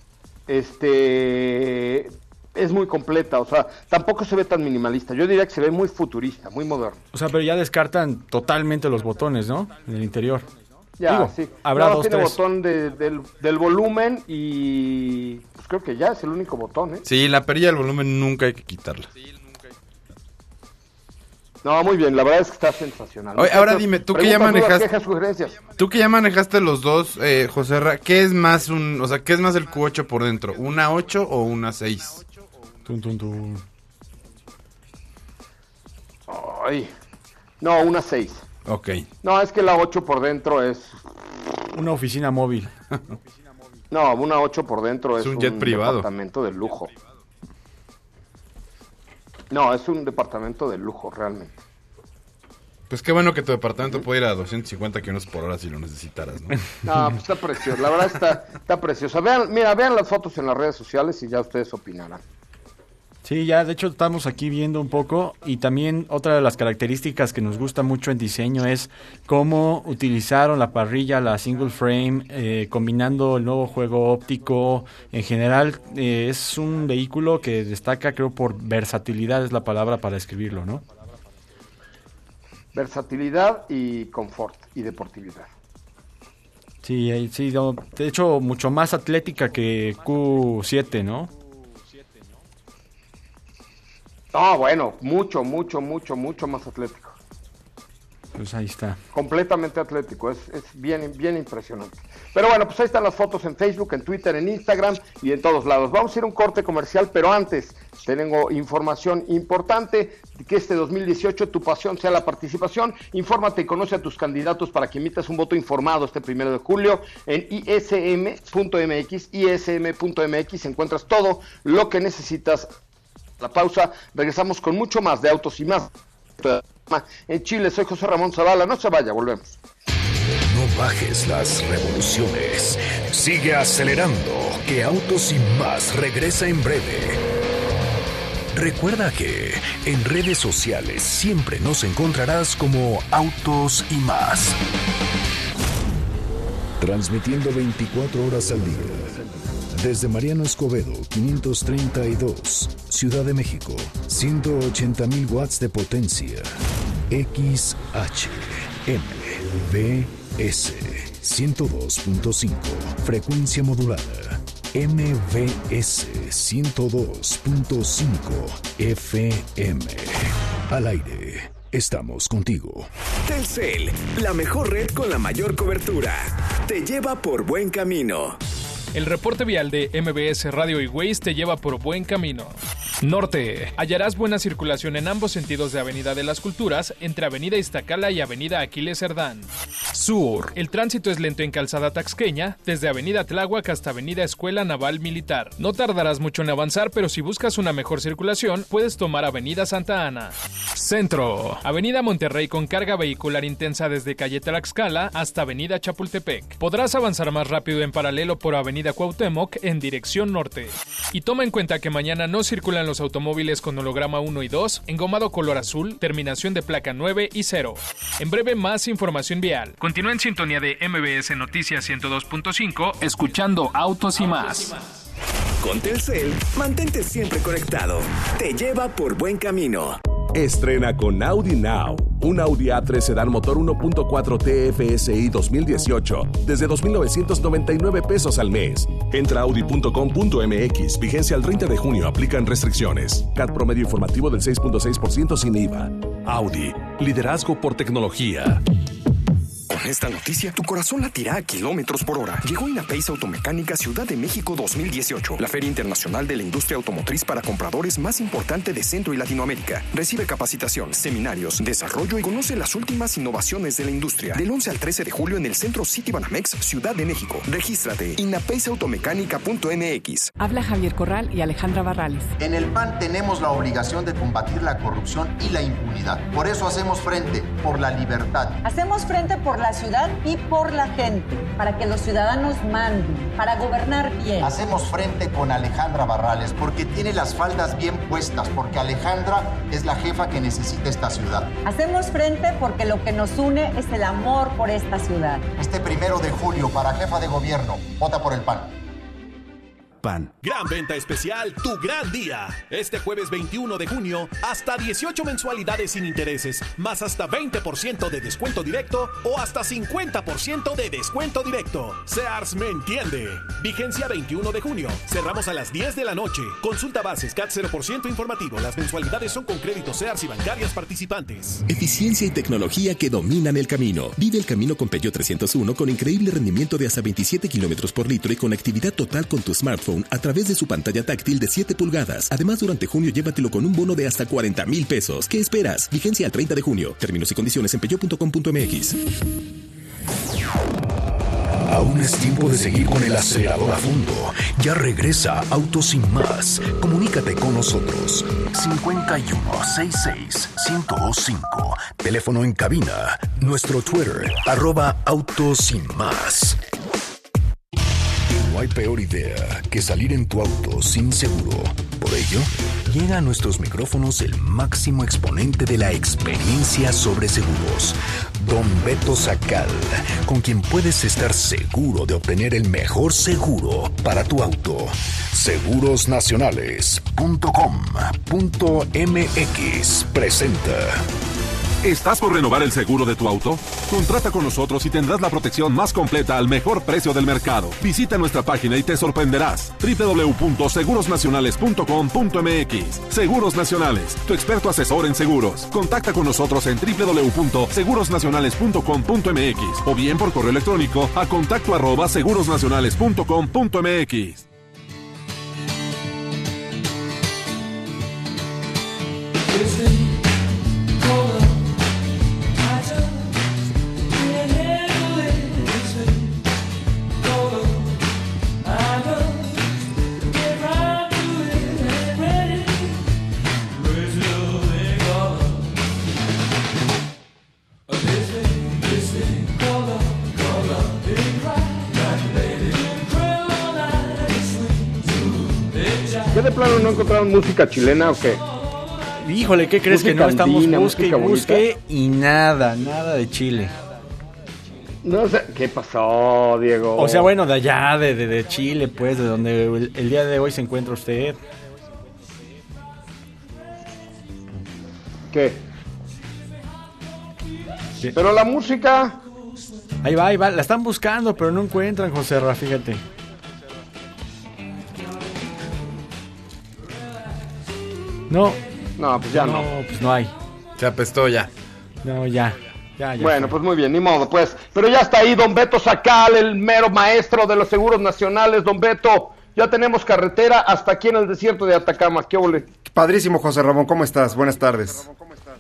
este, es muy completa, o sea, tampoco se ve tan minimalista, yo diría que se ve muy futurista, muy moderno. O sea, pero ya descartan totalmente los botones, ¿no? En el interior. Ya, Digo, sí. Habrá no, dos, tiene tres. botón de, del, del volumen y pues creo que ya es el único botón, ¿eh? Sí, la perilla del volumen nunca hay que quitarla. No, muy bien, la verdad es que está sensacional. Oye, ahora dime, tú que ya manejaste, quejas, sugerencias. Tú que ya manejaste los dos, eh, José Ra, ¿qué es más un, o sea, qué es más el Q ocho por dentro, una ocho o una seis? Tun, tun, tun. Ay, no, una seis. Ok. No, es que la ocho por dentro es una oficina móvil. No, una ocho por dentro es, es un un jet privado, departamento de lujo. No, es un departamento de lujo, realmente. Pues qué bueno que tu departamento puede ir a doscientos cincuenta kilómetros por hora si lo necesitaras, ¿no? No, pues está precioso, la verdad está, está preciosa. Vean, mira, vean las fotos en las redes sociales y ya ustedes opinarán. Sí, ya de hecho estamos aquí viendo un poco y también otra de las características que nos gusta mucho en diseño es cómo utilizaron la parrilla, la single frame, eh, combinando el nuevo juego óptico. En general eh, es un vehículo que destaca, creo, por versatilidad es la palabra para describirlo, ¿no? Versatilidad y confort y deportividad. Sí, sí, no, de hecho mucho más atlética que Q siete, ¿no? Ah, bueno, mucho, mucho, mucho, mucho más atlético. Pues ahí está. Completamente atlético, es, es bien, bien impresionante. Pero bueno, pues ahí están las fotos en Facebook, en Twitter, en Instagram y en todos lados. Vamos a ir a un corte comercial, pero antes tengo información importante, que este dos mil dieciocho tu pasión sea la participación. Infórmate y conoce a tus candidatos para que emitas un voto informado este primero de julio en I S M punto M X, I S M punto M X encuentras todo lo que necesitas. La pausa, regresamos con mucho más de Autos y Más. En Chile, soy José Ramón Zavala, no se vaya, volvemos. No bajes las revoluciones, sigue acelerando, que Autos y Más regresa en breve. Recuerda que en redes sociales siempre nos encontrarás como Autos y Más. Transmitiendo veinticuatro horas al día. Desde Mariano Escobedo, quinientos treinta y dos, Ciudad de México, ciento ochenta mil watts de potencia. X H M V S, ciento dos punto cinco, frecuencia modulada. M V S, ciento dos punto cinco, F M. Al aire, estamos contigo. Telcel, la mejor red con la mayor cobertura. Te lleva por buen camino. El reporte vial de M B S Radio y Waze te lleva por buen camino. Norte. Hallarás buena circulación en ambos sentidos de Avenida de las Culturas, entre Avenida Iztacala y Avenida Aquiles Cerdán. Sur. El tránsito es lento en Calzada Taxqueña, desde Avenida Tláhuac hasta Avenida Escuela Naval Militar. No tardarás mucho en avanzar, pero si buscas una mejor circulación, puedes tomar Avenida Santa Ana. Centro. Avenida Monterrey con carga vehicular intensa desde Calle Tlaxcala hasta Avenida Chapultepec. Podrás avanzar más rápido en paralelo por Avenida Cuauhtémoc en dirección norte. Y toma en cuenta que mañana no circulan los automóviles con holograma uno y dos, engomado color azul, terminación de placa nueve y cero. En breve, más información vial. Continúa en sintonía de M B S Noticias ciento dos punto cinco, escuchando Autos y Más. Con Telcel, mantente siempre conectado. Te lleva por buen camino. Estrena con Audi Now. Un Audi A tres Sedán motor uno punto cuatro T F S I dos mil dieciocho desde dos mil novecientos noventa y nueve pesos al mes. Entra a audi punto com punto m x. Vigencia al treinta de junio. Aplican restricciones. C A T promedio informativo del seis punto seis por ciento sin I V A. Audi. Liderazgo por tecnología. Con esta noticia, tu corazón latirá a kilómetros por hora. Llegó INAPEIS Automecánica Ciudad de México dos mil dieciocho, la feria internacional de la industria automotriz para compradores más importante de Centro y Latinoamérica. Recibe capacitación, seminarios, desarrollo y conoce las últimas innovaciones de la industria. Del once al trece de julio en el Centro City Banamex, Ciudad de México. Regístrate, inapeis automecánica punto m x. Habla Javier Corral y Alejandra Barrales. En el P A N tenemos la obligación de combatir la corrupción y la impunidad. Por eso hacemos frente por la libertad. Hacemos frente por la ciudad y por la gente, para que los ciudadanos manden, para gobernar bien. Hacemos frente con Alejandra Barrales porque tiene las faldas bien puestas, porque Alejandra es la jefa que necesita esta ciudad. Hacemos frente porque lo que nos une es el amor por esta ciudad. Este primero de julio, para jefa de gobierno, vota por el P A N. P A N. Gran venta especial, tu gran día. Este jueves veintiuno de junio, hasta dieciocho mensualidades sin intereses, más hasta veinte por ciento de descuento directo o hasta cincuenta por ciento de descuento directo. Sears me entiende. Vigencia veintiuno de junio. Cerramos a las diez de la noche. Consulta bases, C A T cero por ciento informativo. Las mensualidades son con créditos Sears y bancarias participantes. Eficiencia y tecnología que dominan el camino. Vive el camino con Peugeot trescientos uno con increíble rendimiento de hasta veintisiete kilómetros por litro y conectividad total con tu smartphone a través de su pantalla táctil de siete pulgadas. Además, durante junio llévatelo con un bono de hasta cuarenta mil pesos. ¿Qué esperas? Vigencia al treinta de junio. Términos y condiciones en peugeot punto com punto m x. Aún es tiempo de seguir con el acelerador a fondo. Ya regresa Autos Sin Más. Comunícate con nosotros. cincuenta y uno, sesenta y seis, ciento cinco. Teléfono en cabina. Nuestro Twitter, arroba Autos Sin Más. No hay peor idea que salir en tu auto sin seguro. Por ello, llega a nuestros micrófonos el máximo exponente de la experiencia sobre seguros, Don Beto Sacal, con quien puedes estar seguro de obtener el mejor seguro para tu auto. seguros nacionales punto com punto m x presenta. ¿Estás por renovar el seguro de tu auto? Contrata con nosotros y tendrás la protección más completa al mejor precio del mercado. Visita nuestra página y te sorprenderás. doble u doble u doble u punto seguros nacionales punto com punto m x. Seguros Nacionales, tu experto asesor en seguros. Contacta con nosotros en doble u doble u doble u punto seguros nacionales punto com punto m x o bien por correo electrónico a contacto arroba seguros nacionales punto com punto m x. ¿Qué de plano no encontraron música chilena o qué? Híjole, ¿qué crees? Música Que no estamos andina, busque y música busque bonita. y nada, nada de Chile. No sé, ¿qué pasó, Diego? O sea, bueno, de allá, de, de, de Chile, pues, de donde el, el día de hoy se encuentra usted. ¿Qué? Pero la música... Ahí va, ahí va, la están buscando, pero no encuentran, José Ra, fíjate. No. No, pues ya no. No, pues no hay. Se apestó ya. No, ya. Ya, ya Bueno, fue. pues muy bien, ni modo, pues. Pero ya está ahí don Beto Sacal, el mero maestro de los seguros nacionales. Don Beto, ya tenemos carretera hasta aquí en el desierto de Atacama. ¿Qué ole? Padrísimo, José Ramón, ¿cómo estás? Buenas tardes.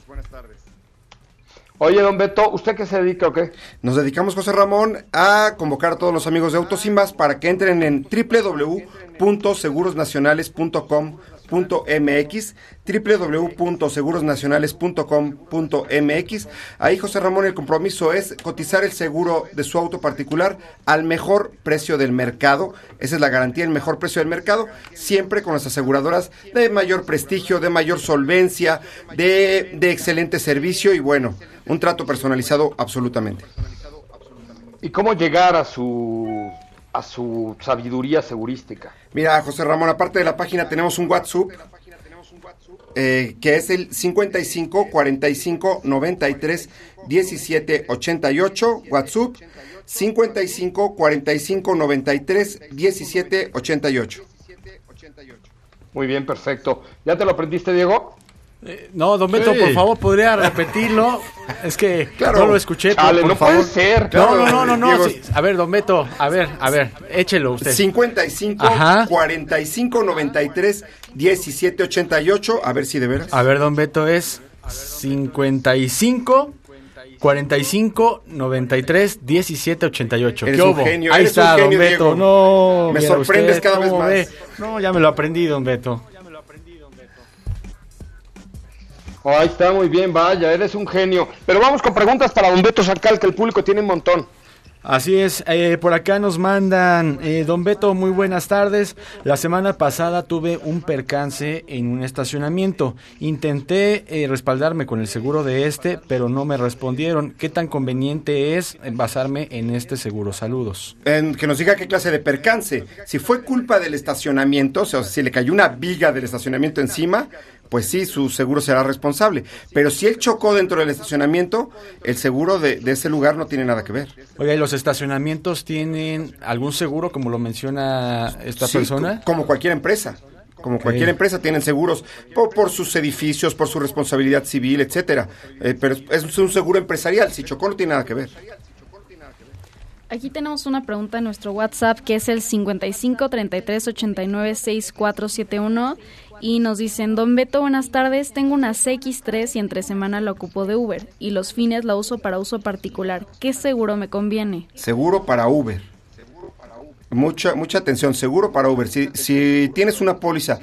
Oye, don Beto, ¿usted qué se dedica o qué? Nos dedicamos, José Ramón, a convocar a todos los amigos de Autos y Más para que entren en doble u doble u doble u punto seguros nacionales punto com punto m x, doble u doble u doble u punto seguros nacionales punto com punto m x. Ahí, José Ramón, el compromiso es cotizar el seguro de su auto particular al mejor precio del mercado. Esa es la garantía, el mejor precio del mercado, siempre con las aseguradoras de mayor prestigio, de mayor solvencia, de, de excelente servicio y bueno, un trato personalizado absolutamente. ¿Y cómo llegar a su a su sabiduría segurística? Mira, José Ramón, aparte de la página tenemos un WhatsApp eh, que es el cincuenta y cinco cuarenta y cinco noventa y tres diecisiete ochenta y ocho, WhatsApp cincuenta y cinco cuarenta y cinco noventa y tres diecisiete ochenta y ocho. Muy bien, perfecto. ¿Ya te lo aprendiste, Diego? Eh, no, don Beto, Sí. por favor, ¿podría repetirlo? Es que Claro. no lo escuché, por, Chale, por no favor. puede ser, No, claro, no, no, no, no, Diego. sí. A ver, don Beto, a ver, a ver, échelo usted. cincuenta y cinco Ajá. cuarenta y cinco noventa y tres diecisiete ochenta y ocho, a ver si de veras. A ver, don Beto, es cincuenta y cinco cuarenta y cinco noventa y tres diecisiete ochenta y ocho. Eres ¿Qué un hubo? genio, Ahí eres está, un genio, don Beto. Diego. No, Me viera sorprendes usted cada vez cómo más. ve. No, ya me lo aprendí, don Beto. Oh, ahí está, muy bien, vaya, eres un genio. Pero vamos con preguntas para don Beto Sacal, que el público tiene un montón. Así es, eh, por acá nos mandan, eh, don Beto, muy buenas tardes. La semana pasada tuve un percance en un estacionamiento. Intenté eh, respaldarme con el seguro de este, pero no me respondieron. ¿Qué tan conveniente es basarme en este seguro? Saludos. En que nos diga qué clase de percance. Si fue culpa del estacionamiento, o sea, si le cayó una viga del estacionamiento encima, pues sí, su seguro será responsable. Pero si él chocó dentro del estacionamiento, el seguro de, de ese lugar no tiene nada que ver. Oiga, ¿y los estacionamientos tienen algún seguro, como lo menciona esta Sí, persona? co- como cualquier empresa. Como Ok. cualquier empresa tienen seguros por, por sus edificios, por su responsabilidad civil, etcétera. Eh, pero es, es un seguro empresarial. Si chocó no tiene nada que ver. Aquí tenemos una pregunta en nuestro WhatsApp que es el cincuenta y cinco treinta y tres ochenta y nueve sesenta y cuatro setenta y uno y nos dicen: don Beto, buenas tardes, tengo una C X tres y entre semana la ocupo de Uber y los fines la uso para uso particular. ¿Qué seguro me conviene? Seguro para Uber. Mucha mucha atención, seguro para Uber. Si, si tienes una póliza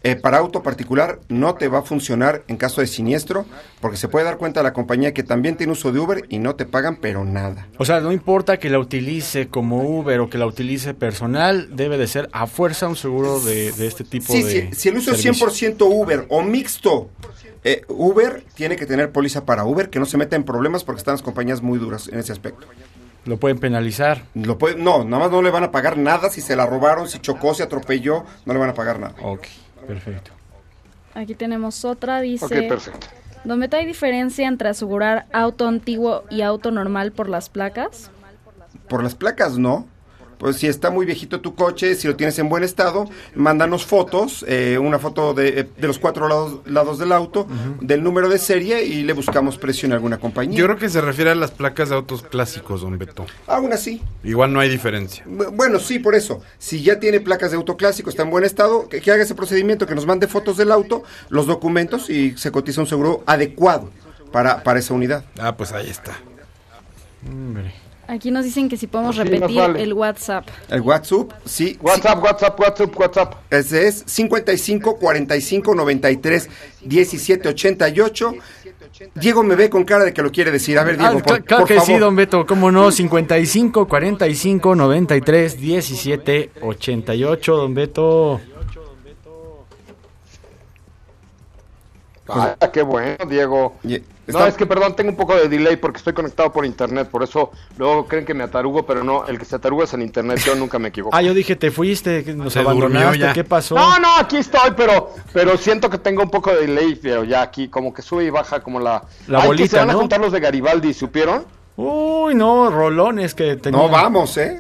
eh, para auto particular no te va a funcionar en caso de siniestro, porque se puede dar cuenta la compañía que también tiene uso de Uber y no te pagan, pero nada. O sea, no importa que la utilice como Uber o que la utilice personal, debe de ser a fuerza un seguro de, de este tipo sí, de sí, si el uso es cien por ciento Uber o mixto, eh, Uber tiene que tener póliza para Uber, que no se meta en problemas porque están las compañías muy duras en ese aspecto. ¿Lo pueden penalizar? Lo puede, no, nada más no le van a pagar nada si se la robaron, si chocó, si atropelló, no le van a pagar nada. Ok, perfecto. Aquí tenemos otra, dice... Ok, perfecto. ¿Don Beto, hay diferencia entre asegurar auto antiguo y auto normal por las placas? Por las placas no. Pues si está muy viejito tu coche, si lo tienes en buen estado, mándanos fotos, eh, una foto de, de los cuatro lados, lados del auto, uh-huh. del número de serie y le buscamos precio en alguna compañía. Yo creo que se refiere a las placas de autos clásicos, don Beto. Aún así. Igual no hay diferencia. Bueno, sí, por eso. Si ya tiene placas de auto clásico, está en buen estado, que, que haga ese procedimiento, que nos mande fotos del auto, los documentos y se cotiza un seguro adecuado para, para esa unidad. Ah, pues ahí está. Hombre. Aquí nos dicen que si podemos repetir vale. el WhatsApp. El WhatsApp, sí. WhatsApp, sí. WhatsApp, WhatsApp, WhatsApp. Ese es cincuenta y cinco, cuarenta y cinco, noventa y tres, diecisiete, ochenta y ocho. Diego me ve con cara de que lo quiere decir. A ver, Diego, ah, por, claro por que favor. sí, don Beto, cómo no, cincuenta y cinco, cuarenta y cinco, noventa y tres, diecisiete, ochenta y ocho, don Beto. Ah, qué bueno, Diego. Yeah. No, es que perdón, tengo un poco de delay porque estoy conectado por internet, por eso luego creen que me atarugo, pero no, el que se ataruga es en internet, yo nunca me equivoco. Ah, yo dije, te fuiste, nos se abandonaste, ¿qué pasó? No, no, aquí estoy, pero pero siento que tengo un poco de delay, pero ya aquí como que sube y baja como la... La Ay, bolita, que se van ¿no? a juntar los de Garibaldi, ¿supieron? Uy, no, rolones que tenían. No vamos, ¿eh?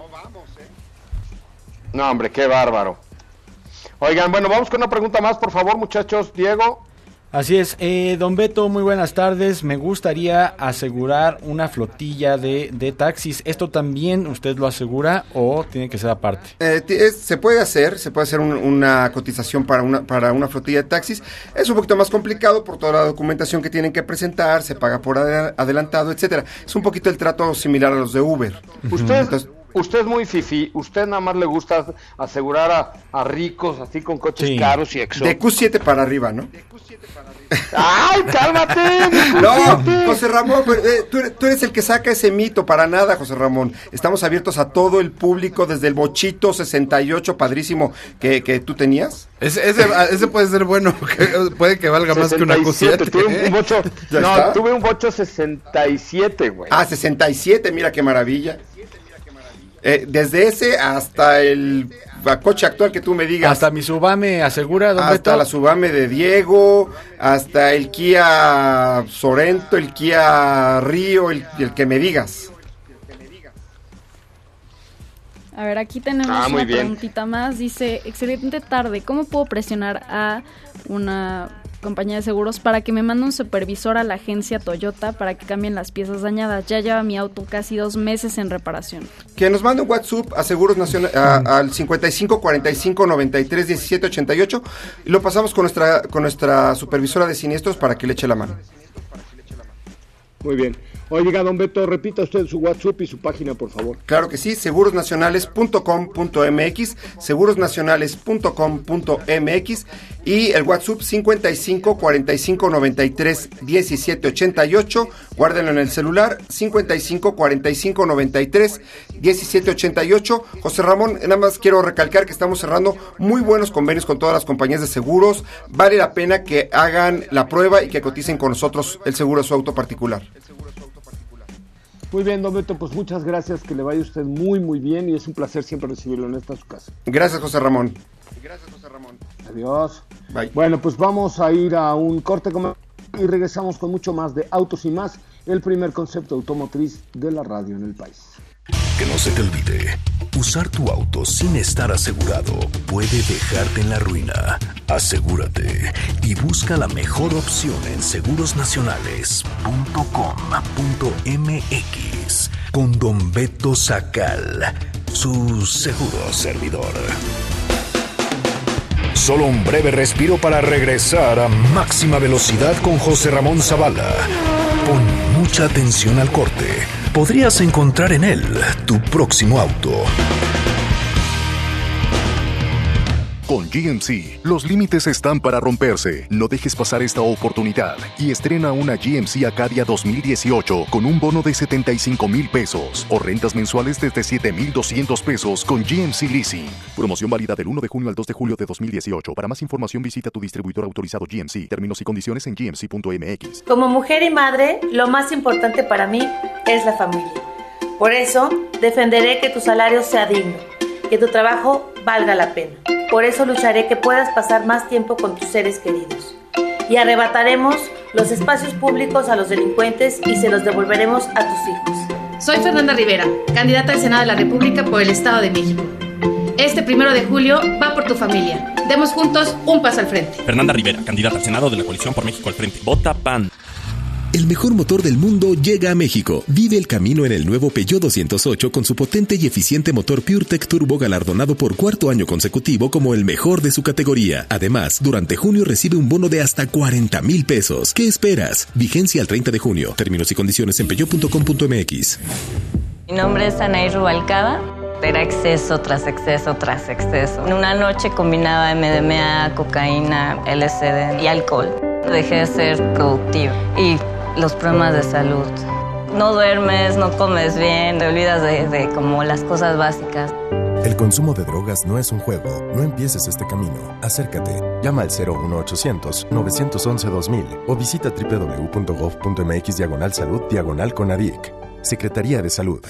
No, hombre, qué bárbaro. Oigan, bueno, vamos con una pregunta más, por favor, muchachos. Diego. Así es, eh, don Beto, muy buenas tardes. Me gustaría asegurar una flotilla de, de taxis. ¿Esto también usted lo asegura o tiene que ser aparte? Eh, es, se puede hacer, se puede hacer un, una cotización para una, para una flotilla de taxis. Es un poquito más complicado por toda la documentación que tienen que presentar, se paga por adelantado, etcétera. Es un poquito el trato similar a los de Uber. Usted... Entonces, usted es muy fifí, usted nada más le gusta asegurar a, a ricos así con coches sí. caros y exóticos. De Q siete para arriba, ¿no? ¡Ay, cálmate! No, José Ramón, pero, eh, tú, eres, tú eres el que saca ese mito, para nada, José Ramón. Estamos abiertos a todo el público, desde el bochito sesenta y ocho, padrísimo, que, que tú tenías. Ese, ese, ese puede ser bueno, que, puede que valga más que una Q siete. Tuve un, un bocho, no, está? tuve un bocho sesenta y siete, güey. Ah, sesenta y siete, mira qué maravilla. Eh, desde ese hasta el coche actual que tú me digas. Hasta mi Subame asegura, don Hasta Beto. la Subame de Diego, hasta el Kia Sorento, el Kia Río, el, el que me digas. A ver, aquí tenemos ah, una bien. preguntita más. Dice, excelente tarde, ¿cómo puedo presionar a una compañía de seguros para que me mande un supervisor a la agencia Toyota para que cambien las piezas dañadas? Ya lleva mi auto casi dos meses en reparación. Que nos mande un WhatsApp a Seguros Nacional a, al cincuenta y cinco, cuarenta y cinco, noventa y tres, diecisiete, ochenta y ocho y lo pasamos con nuestra con nuestra supervisora de siniestros para que le eche la mano. Muy bien. Oiga, don Beto, repita usted su WhatsApp y su página, por favor. Claro que sí, seguros nacionales punto com punto m x, seguros nacionales punto com punto m x y el WhatsApp cincuenta y cinco, cuarenta y cinco, noventa y tres, diecisiete, ochenta y ocho. Guárdenlo en el celular, cincuenta y cinco, cuarenta y cinco, noventa y tres, diecisiete, ochenta y ocho. José Ramón, nada más quiero recalcar que estamos cerrando muy buenos convenios con todas las compañías de seguros. Vale la pena que hagan la prueba y que coticen con nosotros el seguro de su auto particular. Muy bien, don Beto, pues muchas gracias, que le vaya usted muy, muy bien y es un placer siempre recibirlo en esta su casa. Gracias, José Ramón. Gracias, José Ramón. Adiós. Bye. Bueno, pues vamos a ir a un corte comercial y regresamos con mucho más de Autos y Más, el primer concepto automotriz de la radio en el país. Que no se te olvide, usar tu auto sin estar asegurado puede dejarte en la ruina. Asegúrate y busca la mejor opción en seguros nacionales punto com punto m x con don Beto Sacal, su seguro servidor. Solo un breve respiro para regresar a máxima velocidad con José Ramón Zavala. Pon mucha atención al corte. Podrías encontrar en él tu próximo auto. Con G M C, los límites están para romperse. No dejes pasar esta oportunidad y estrena una G M C Acadia dos mil dieciocho con un bono de setenta y cinco mil pesos o rentas mensuales desde siete mil doscientos pesos con G M C Leasing. Promoción válida del uno de junio al dos de julio de dos mil dieciocho. Para más información visita tu distribuidor autorizado G M C. Términos y condiciones en g m c punto m x. Como mujer y madre, lo más importante para mí es la familia. Por eso, defenderé que tu salario sea digno, que tu trabajo valga la pena. Por eso lucharé que puedas pasar más tiempo con tus seres queridos. Y arrebataremos los espacios públicos a los delincuentes y se los devolveremos a tus hijos. Soy Fernanda Rivera, candidata al Senado de la República por el Estado de México. Este primero de julio va por tu familia. Demos juntos un paso al frente. Fernanda Rivera, candidata al Senado de la Coalición por México al Frente. Vota P A N. El mejor motor del mundo llega a México. Vive el camino en el nuevo Peugeot doscientos ocho con su potente y eficiente motor PureTech Turbo galardonado por cuarto año consecutivo como el mejor de su categoría. Además, durante junio recibe un bono de hasta cuarenta mil pesos. ¿Qué esperas? Vigencia al treinta de junio. Términos y condiciones en peugeot punto com punto m x. Mi nombre es Anaí Rubalcaba. Era exceso tras exceso tras exceso. En una noche combinaba M D M A, cocaína, L S D y alcohol. Dejé de ser productiva y los problemas de salud. No duermes, no comes bien, te olvidas de, de como las cosas básicas. El consumo de drogas no es un juego. No empieces este camino. Acércate. Llama al cero uno ochocientos, novecientos once, dos mil o visita doble u doble u doble u punto gov punto m x diagonal salud diagonal Conadic. Secretaría de Salud.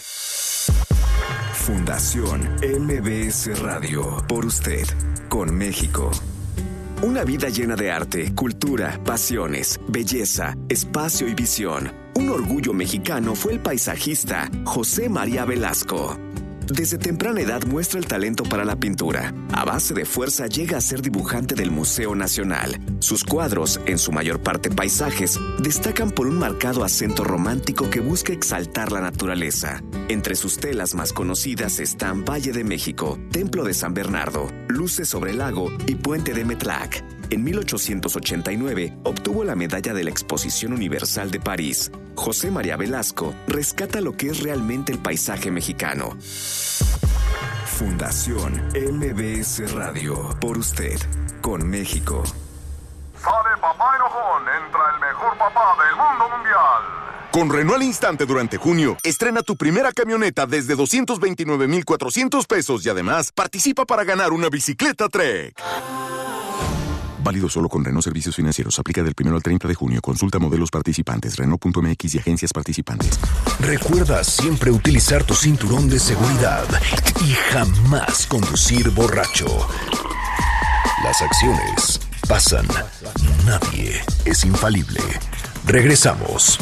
Fundación M B S Radio. Por usted, con México. Una vida llena de arte, cultura, pasiones, belleza, espacio y visión. Un orgullo mexicano fue el paisajista José María Velasco. Desde temprana edad muestra el talento para la pintura. A base de fuerza llega a ser dibujante del Museo Nacional. Sus cuadros, en su mayor parte paisajes, destacan por un marcado acento romántico que busca exaltar la naturaleza. Entre sus telas más conocidas están Valle de México, Templo de San Bernardo, Luces sobre el Lago y Puente de Metlac. En mil ochocientos ochenta y nueve obtuvo la medalla de la Exposición Universal de París. José María Velasco rescata lo que es realmente el paisaje mexicano. Fundación M B S Radio. Por usted, con México. Sale Papá Enojón, entra el mejor papá del mundo mundial. Con Renault al instante durante junio, estrena tu primera camioneta desde doscientos veintinueve mil cuatrocientos pesos y además participa para ganar una bicicleta Trek. Válido solo con Renault Servicios Financieros. Aplica del primero al treinta de junio. Consulta modelos participantes, Renault punto m x y agencias participantes. Recuerda siempre utilizar tu cinturón de seguridad y jamás conducir borracho. Las acciones pasan. Nadie es infalible. Regresamos.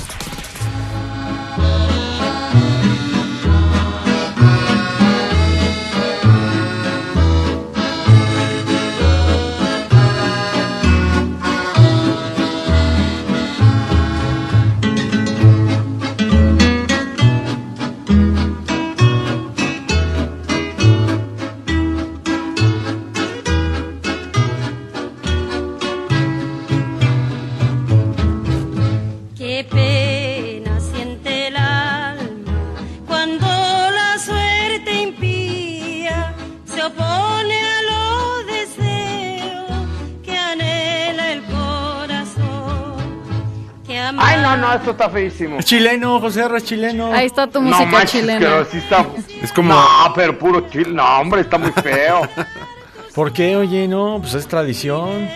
Ay, no, no, esto está feísimo. Chileno, José R. es chileno. Ahí está tu música no, manches, chilena. Pero sí está... Es como... No, pero puro chile. No, hombre, está muy feo. ¿Por qué? Oye, no, pues es tradición.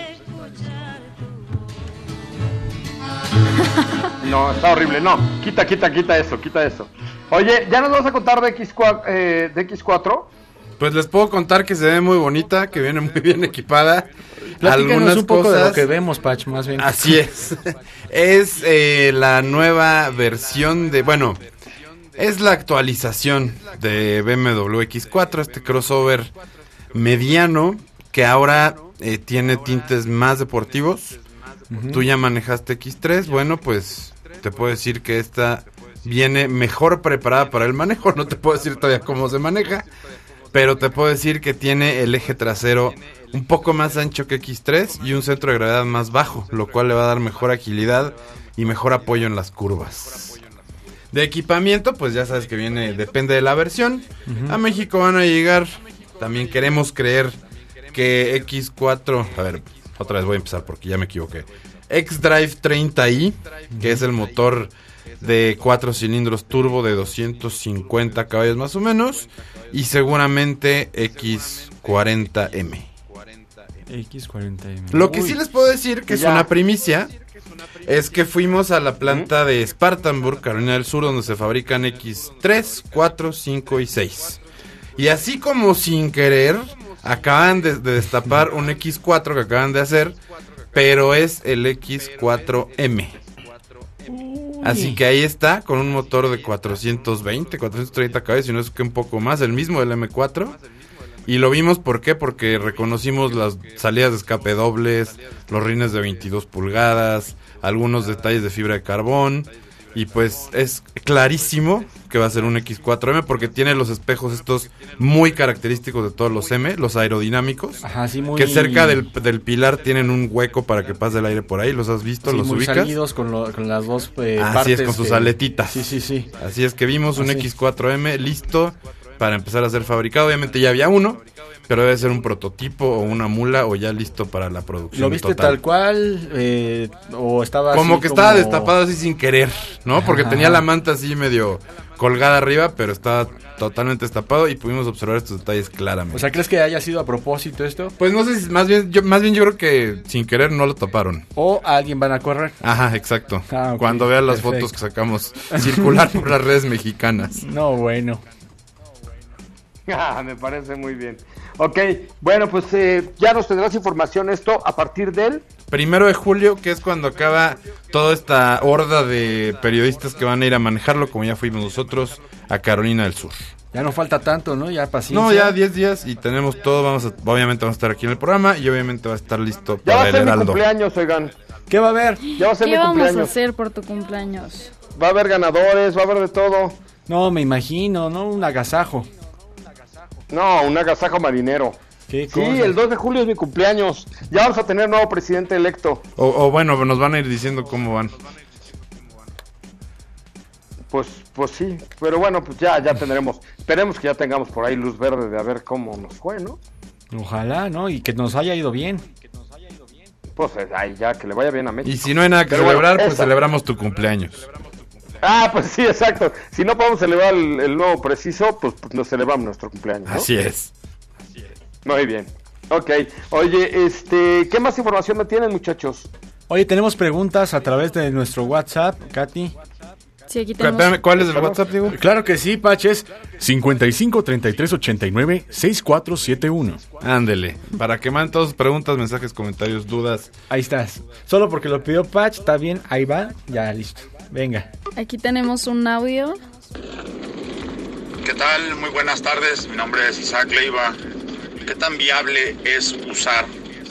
No, está horrible. No, quita, quita, quita eso, quita eso. Oye, ¿ya nos vas a contar de X cuatro? Eh, de X cuatro? Pues les puedo contar que se ve muy bonita, que viene muy bien equipada. Platícanos Algunas un poco cosas... de lo que vemos, Patch, más bien. Así es. Es eh, la nueva versión de... Bueno, es la actualización de B M W X cuatro, este crossover mediano que ahora eh, tiene tintes más deportivos. Uh-huh. Tú ya manejaste X tres, bueno, pues te puedo decir que esta viene mejor preparada para el manejo. No te puedo decir todavía cómo se maneja, pero te puedo decir que tiene el eje trasero un poco más ancho que X tres y un centro de gravedad más bajo, lo cual le va a dar mejor agilidad y mejor apoyo en las curvas. De equipamiento, pues ya sabes que viene, depende de la versión. Uh-huh. A México van a llegar, también queremos creer que equis cuatro, a ver, otra vez voy a empezar porque ya me equivoqué. X-Drive treinta i, que es el motor de cuatro cilindros turbo de doscientos cincuenta caballos más o menos, y seguramente equis cuarenta eme. equis cuarenta eme. Lo que Uy. sí les puedo decir, que es Ya. una primicia, es que fuimos a la planta de Spartanburg, Carolina del Sur, donde se fabrican equis tres, cuatro, cinco y seis. Y así como sin querer, acaban de, de destapar un equis cuatro que acaban de hacer, pero es el equis cuatro eme. Así que ahí está, con un motor de cuatrocientos veinte, cuatrocientos treinta caballos, si no es que un poco más, el mismo del eme cuatro. Y lo vimos, ¿por qué? Porque reconocimos las salidas de escape dobles, los rines de veintidós pulgadas, algunos detalles de fibra de carbón. Y pues es clarísimo que va a ser un equis cuatro eme porque tiene los espejos estos muy característicos de todos los M, los aerodinamicos. Ajá, sí, muy... Que cerca del, del pilar tienen un hueco para que pase el aire por ahí. ¿Los has visto? Sí, ¿Los muy ubicas? salidos con, lo, con las dos eh, Así partes. es, con sus que... aletitas. Sí, sí, sí. Así es que vimos un Así. equis cuatro eme listo para empezar a ser fabricado. Obviamente ya había uno, pero debe ser un prototipo o una mula o ya listo para la producción. ¿Lo viste total. tal cual? Eh, ¿O estaba Como así que como... estaba destapado así sin querer, ¿no? Porque Ajá. tenía la manta así medio colgada arriba, pero estaba totalmente destapado y pudimos observar estos detalles claramente. O sea, ¿crees que haya sido a propósito esto? Pues no sé si más bien yo más bien yo creo que sin querer no lo taparon. ¿O alguien van a correr? Ajá, exacto. Ah, ok, Cuando vean las perfecto. fotos que sacamos circular por las redes mexicanas. No, bueno. Ah, me parece muy bien. Ok, bueno, pues eh, ya nos tendrás información esto a partir del... Primero de julio, que es cuando acaba toda esta horda de periodistas que van a ir a manejarlo, como ya fuimos nosotros, a Carolina del Sur. Ya no falta tanto, ¿no? Ya paciencia. No, ya diez días y tenemos todo, vamos a, obviamente vamos a estar aquí en el programa y obviamente va a estar listo Ya va para a el ser mi Heraldo. cumpleaños, oigan. ¿Qué va a haber? Ya va a ser ¿Qué mi vamos cumpleaños. a hacer por tu cumpleaños? Va a haber ganadores, va a haber de todo. No, me imagino, ¿no? Un agasajo. No, un agasajo marinero. ¿Qué Sí, cosa? el dos de julio es mi cumpleaños. Ya vamos a tener nuevo presidente electo. O, o bueno, nos van a ir diciendo cómo van. Pues, pues sí, pero bueno, pues ya, ya tendremos. Esperemos que ya tengamos por ahí luz verde de a ver cómo nos fue, ¿no? Ojalá, ¿no? Y que nos haya ido bien. Pues eh, ay, ya, que le vaya bien a México. Y si no hay nada que Pero celebrar, bueno, pues esa. celebramos tu cumpleaños. Ah, pues sí, exacto. Si no podemos celebrar el, el nuevo preciso, pues, pues nos celebramos nuestro cumpleaños, ¿no? Así es. Muy bien. Ok. Oye, este, ¿qué más información me tienen, muchachos? Oye, tenemos preguntas a través de nuestro WhatsApp, Katy. Sí, aquí tenemos... Espérame, ¿cuál es el WhatsApp, digo? Claro que sí, Paches. cincuenta y cinco, treinta y tres, ochenta y nueve, sesenta y cuatro setenta y uno. Ándele, para que manden todas sus preguntas, mensajes, comentarios, dudas. Ahí estás. Solo porque lo pidió Patch, está bien, ahí va, ya listo. Venga. Aquí tenemos un audio. ¿Qué tal? Muy buenas tardes. Mi nombre es Isaac Leiva. ¿Qué tan viable es usar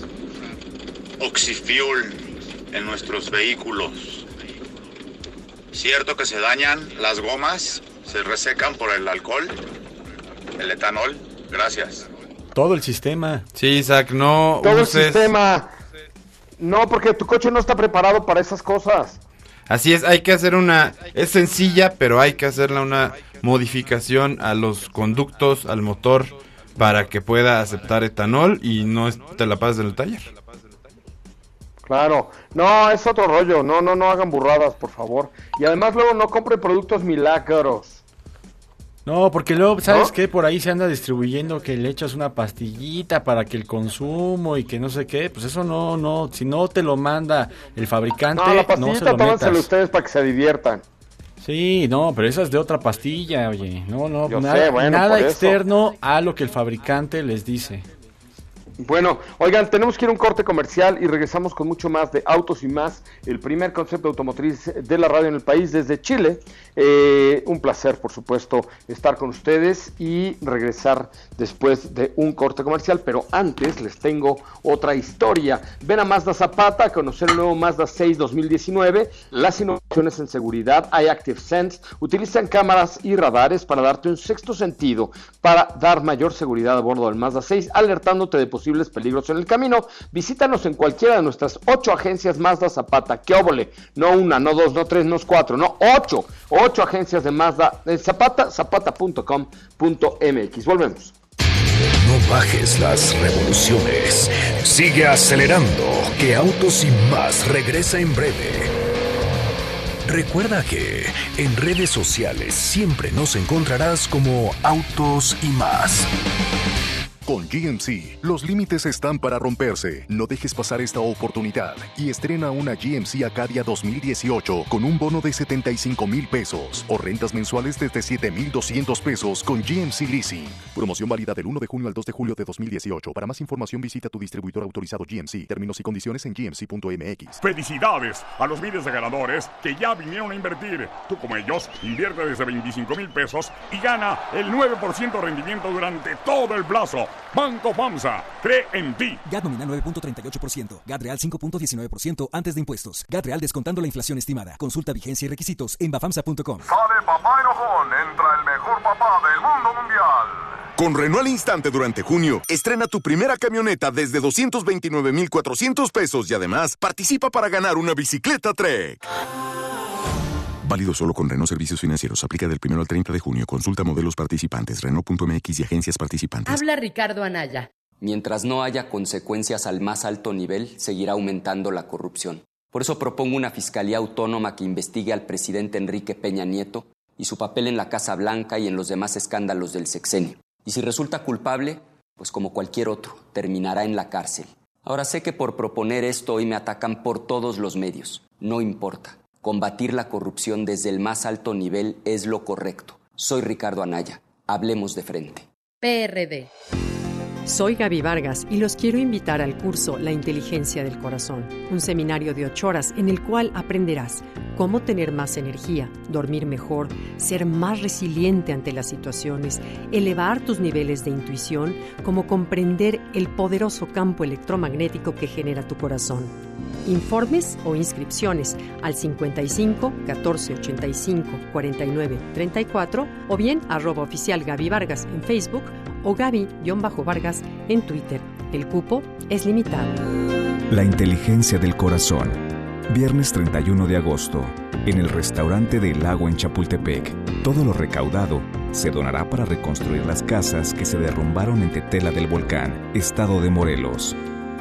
oxyfuel en nuestros vehículos? ¿Cierto que se dañan las gomas? ¿Se resecan por el alcohol? ¿El etanol? Gracias. Todo el sistema. Sí, Isaac, no Todo uses... el sistema. No, porque tu coche no está preparado para esas cosas. Así es, hay que hacer una... Es sencilla, pero hay que hacerle una modificación a los conductos, al motor, para que pueda aceptar etanol y no es- te la pases en el taller. Claro. No, es otro rollo. No, no, no hagan burradas, por favor. Y además luego no compren productos milagros. No, porque luego, ¿sabes ¿No? qué? Por ahí se anda distribuyendo que le echas una pastillita para que el consumo y que no sé qué. Pues eso no, no, si no te lo manda el fabricante, No, la no, pastillita se lo tómansela metas. ustedes para que se diviertan. Sí, no, pero esa es de otra pastilla, oye. No, no, Yo nada, sé, bueno, nada por eso. externo a lo que el fabricante les dice. Bueno, oigan, tenemos que ir a un corte comercial y regresamos con mucho más de Autos y Más, el primer concepto automotriz de la radio en el país desde Chile. Eh, un placer, por supuesto, estar con ustedes y regresar después de un corte comercial, pero antes les tengo otra historia. Ven a Mazda Zapata a conocer el nuevo Mazda seis dos mil diecinueve, las innovaciones en seguridad, iActive Sense, utilizan cámaras y radares para darte un sexto sentido, para dar mayor seguridad a bordo del Mazda seis, alertándote de posibles peligros en el camino. Visítanos en cualquiera de nuestras ocho agencias Mazda Zapata. ¡Qué óvole! No una, no dos, no tres, no cuatro, no ocho. Ocho agencias de Mazda de Zapata, zapata punto com punto m x. Volvemos. No bajes las revoluciones. Sigue acelerando, que Autos y Más regresa en breve. Recuerda que en redes sociales siempre nos encontrarás como Autos y Más. Con G M C, los límites están para romperse. No dejes pasar esta oportunidad y estrena una G M C Acadia dos mil dieciocho con un bono de setenta y cinco mil pesos o rentas mensuales desde siete mil doscientos pesos con G M C Leasing. Promoción válida del uno de junio al dos de julio de dos mil dieciocho. Para más información visita tu distribuidor autorizado G M C. Términos y condiciones en g m c punto m x. Felicidades a los miles de ganadores que ya vinieron a invertir. Tú como ellos, invierte desde veinticinco mil pesos y gana el nueve por ciento de rendimiento durante todo el plazo. Banco FAMSA, cree en ti. G A T nominal nueve punto treinta y ocho por ciento, G A T real cinco punto diecinueve por ciento antes de impuestos. G A T real descontando la inflación estimada. Consulta vigencia y requisitos en bafamsa punto com. Sale Papá Enojón, entra el mejor papá del mundo mundial. Con Renault al instante durante junio, estrena tu primera camioneta desde doscientos veintinueve mil cuatrocientos pesos y además participa para ganar una bicicleta Trek. Válido solo con Renault Servicios Financieros. Aplica del primero al treinta de junio. Consulta modelos participantes, Renault punto m x y agencias participantes. Habla Ricardo Anaya. Mientras no haya consecuencias al más alto nivel, seguirá aumentando la corrupción. Por eso propongo una fiscalía autónoma que investigue al presidente Enrique Peña Nieto y su papel en la Casa Blanca y en los demás escándalos del sexenio. Y si resulta culpable, pues como cualquier otro, terminará en la cárcel. Ahora sé que por proponer esto hoy me atacan por todos los medios. No importa. Combatir la corrupción desde el más alto nivel es lo correcto. Soy Ricardo Anaya. Hablemos de frente. P R D. Soy Gaby Vargas y los quiero invitar al curso La Inteligencia del Corazón, un seminario de ocho horas en el cual aprenderás cómo tener más energía, dormir mejor, ser más resiliente ante las situaciones, elevar tus niveles de intuición, cómo comprender el poderoso campo electromagnético que genera tu corazón. Informes o inscripciones al cincuenta y cinco, catorce ochenta y cinco, cuarenta y nueve, treinta y cuatro o bien arroba oficial Gaby Vargas en Facebook o Gaby-Vargas en Twitter. El cupo es limitado. La Inteligencia del Corazón. Viernes treinta y uno de agosto, en el restaurante del Lago en Chapultepec. Todo lo recaudado se donará para reconstruir las casas que se derrumbaron en Tetela del Volcán, estado de Morelos.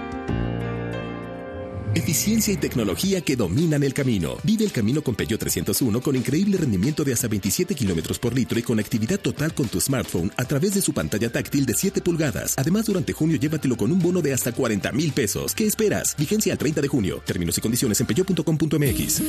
Eficiencia y tecnología que dominan el camino. Vive el camino con Peugeot trescientos uno con increíble rendimiento de hasta veintisiete kilómetros por litro y conectividad total con tu smartphone a través de su pantalla táctil de siete pulgadas. Además, durante junio llévatelo con un bono de hasta cuarenta mil pesos. ¿Qué esperas? Vigencia al treinta de junio. Términos y condiciones en peugeot punto com punto m x.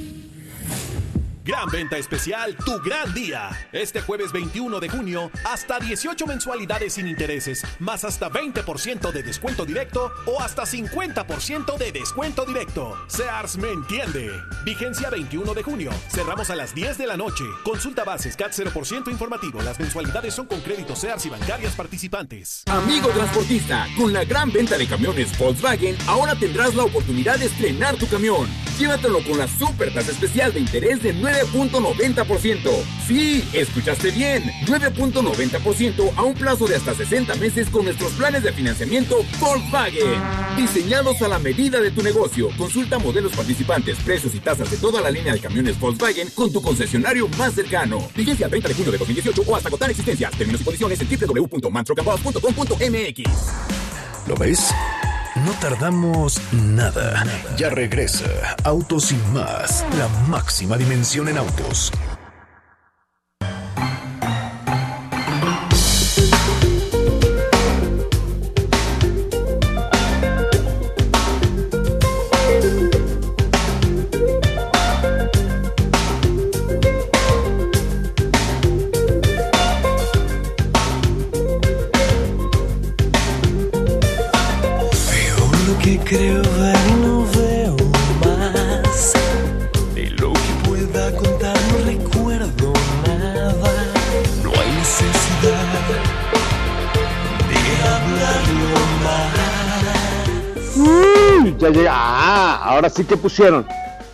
Gran venta especial, tu gran día. Este jueves veintiuno de junio, hasta dieciocho mensualidades sin intereses, más hasta veinte por ciento de descuento directo o hasta cincuenta por ciento de descuento directo. Sears me entiende. Vigencia veintiuno de junio. Cerramos a las diez de la noche. Consulta bases C A T cero por ciento informativo. Las mensualidades son con créditos Sears y bancarias participantes. Amigo transportista, con la gran venta de camiones Volkswagen, ahora tendrás la oportunidad de estrenar tu camión. Llévatelo con la super tasa especial de interés de nueve punto noventa por ciento. Sí, escuchaste bien, nueve punto noventa por ciento a un plazo de hasta sesenta meses con nuestros planes de financiamiento Volkswagen. Diseñados a la medida de tu negocio. Consulta modelos participantes, precios y tasas de toda la línea de camiones Volkswagen con tu concesionario más cercano. Vigencia al treinta de junio de dos mil dieciocho o hasta agotar existencias. Términos y condiciones en doble u doble u doble u punto mantrocabos punto com punto m x. ¿Lo ves? No tardamos nada. Ya regresa Autos y Más, la máxima dimensión en autos. Creo ver y no veo más. De lo que pueda contar no recuerdo nada. No hay necesidad de hablarlo más. Uh, ya llega. Ah, ahora sí que pusieron.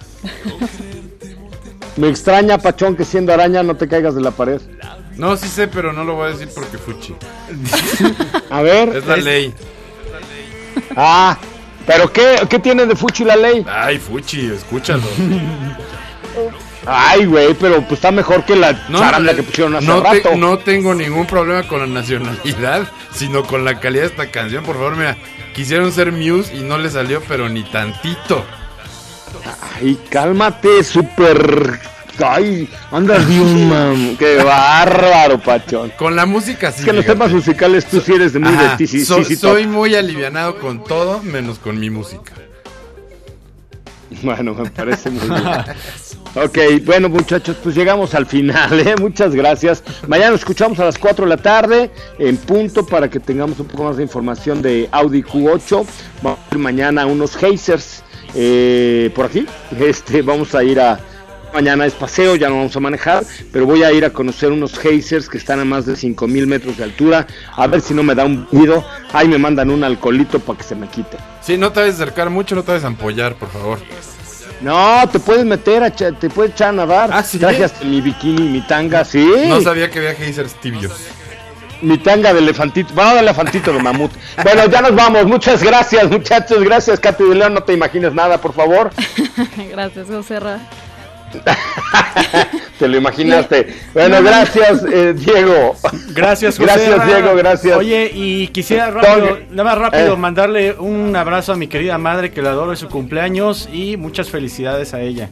Me extraña, Pachón, que siendo araña no te caigas de la pared. No, sí sé, pero no lo voy a decir porque fuchi. A ver. Es la es... ley. Ah. ¿Pero qué, qué tiene de fuchi la ley? Ay, fuchi, escúchalo. Ay, güey, pero pues está mejor que la No, charanda no, que pusieron hace no, rato. te- no tengo ningún problema con la nacionalidad, sino con la calidad de esta canción. Por favor, mira, quisieron ser Muse y no le salió, pero ni tantito. Ay, cálmate, súper... Ay, andas bien, man. Qué bárbaro, Pachón. Con la música sí. Es que los fíjate. temas musicales tú sí eres de muy Ajá, de ti, sí, so- sí, sí, soy top. muy alivianado con todo, menos con mi música. Bueno, me parece muy bien. Ok, bueno, muchachos, pues llegamos al final, ¿eh? Muchas gracias. Mañana nos escuchamos a las cuatro de la tarde en punto para que tengamos un poco más de información de Audi Q ocho. Vamos a ir mañana a unos hazers eh, por aquí. Este, vamos a ir a... Mañana es paseo, ya no vamos a manejar, pero voy a ir a conocer unos hazers que están a más de cinco mil metros de altura, a ver si no me da un ruido. Ahí me mandan un alcoholito para que se me quite. Sí, no te vayas a acercar mucho, no te vayas a ampollar, por favor. No, te puedes meter, a cha- te puedes echar a nadar. ¿Ah, sí? Traje hasta mi bikini, mi tanga, sí. No sabía que había geysers tibios. Mi tanga de elefantito, bueno, de elefantito de mamut. Bueno, ya nos vamos. Muchas gracias, muchachos. Gracias, Katy de León. No te imagines nada, por favor. Gracias, José Ra. Te lo imaginaste. Bueno, gracias, eh, Diego. Gracias, José. Gracias, Ra. Diego, gracias. Oye, y quisiera rápido, Tony, nada más rápido, eh. mandarle un abrazo a mi querida madre, que la adoro, es su cumpleaños, y muchas felicidades a ella.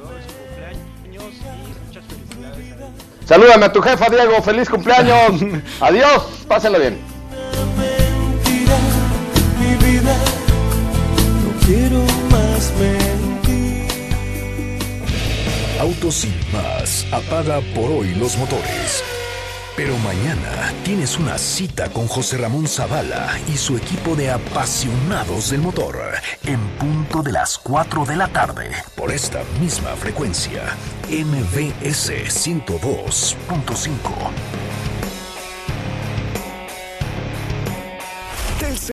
Salúdame a tu jefa, Diego. Feliz cumpleaños. Adiós. Pásenlo bien. Mi vida, no quiero más mentir. Autos sin más apaga por hoy los motores. Pero mañana tienes una cita con José Ramón Zavala y su equipo de apasionados del motor en punto de las cuatro de la tarde por esta misma frecuencia. M V S ciento dos punto cinco.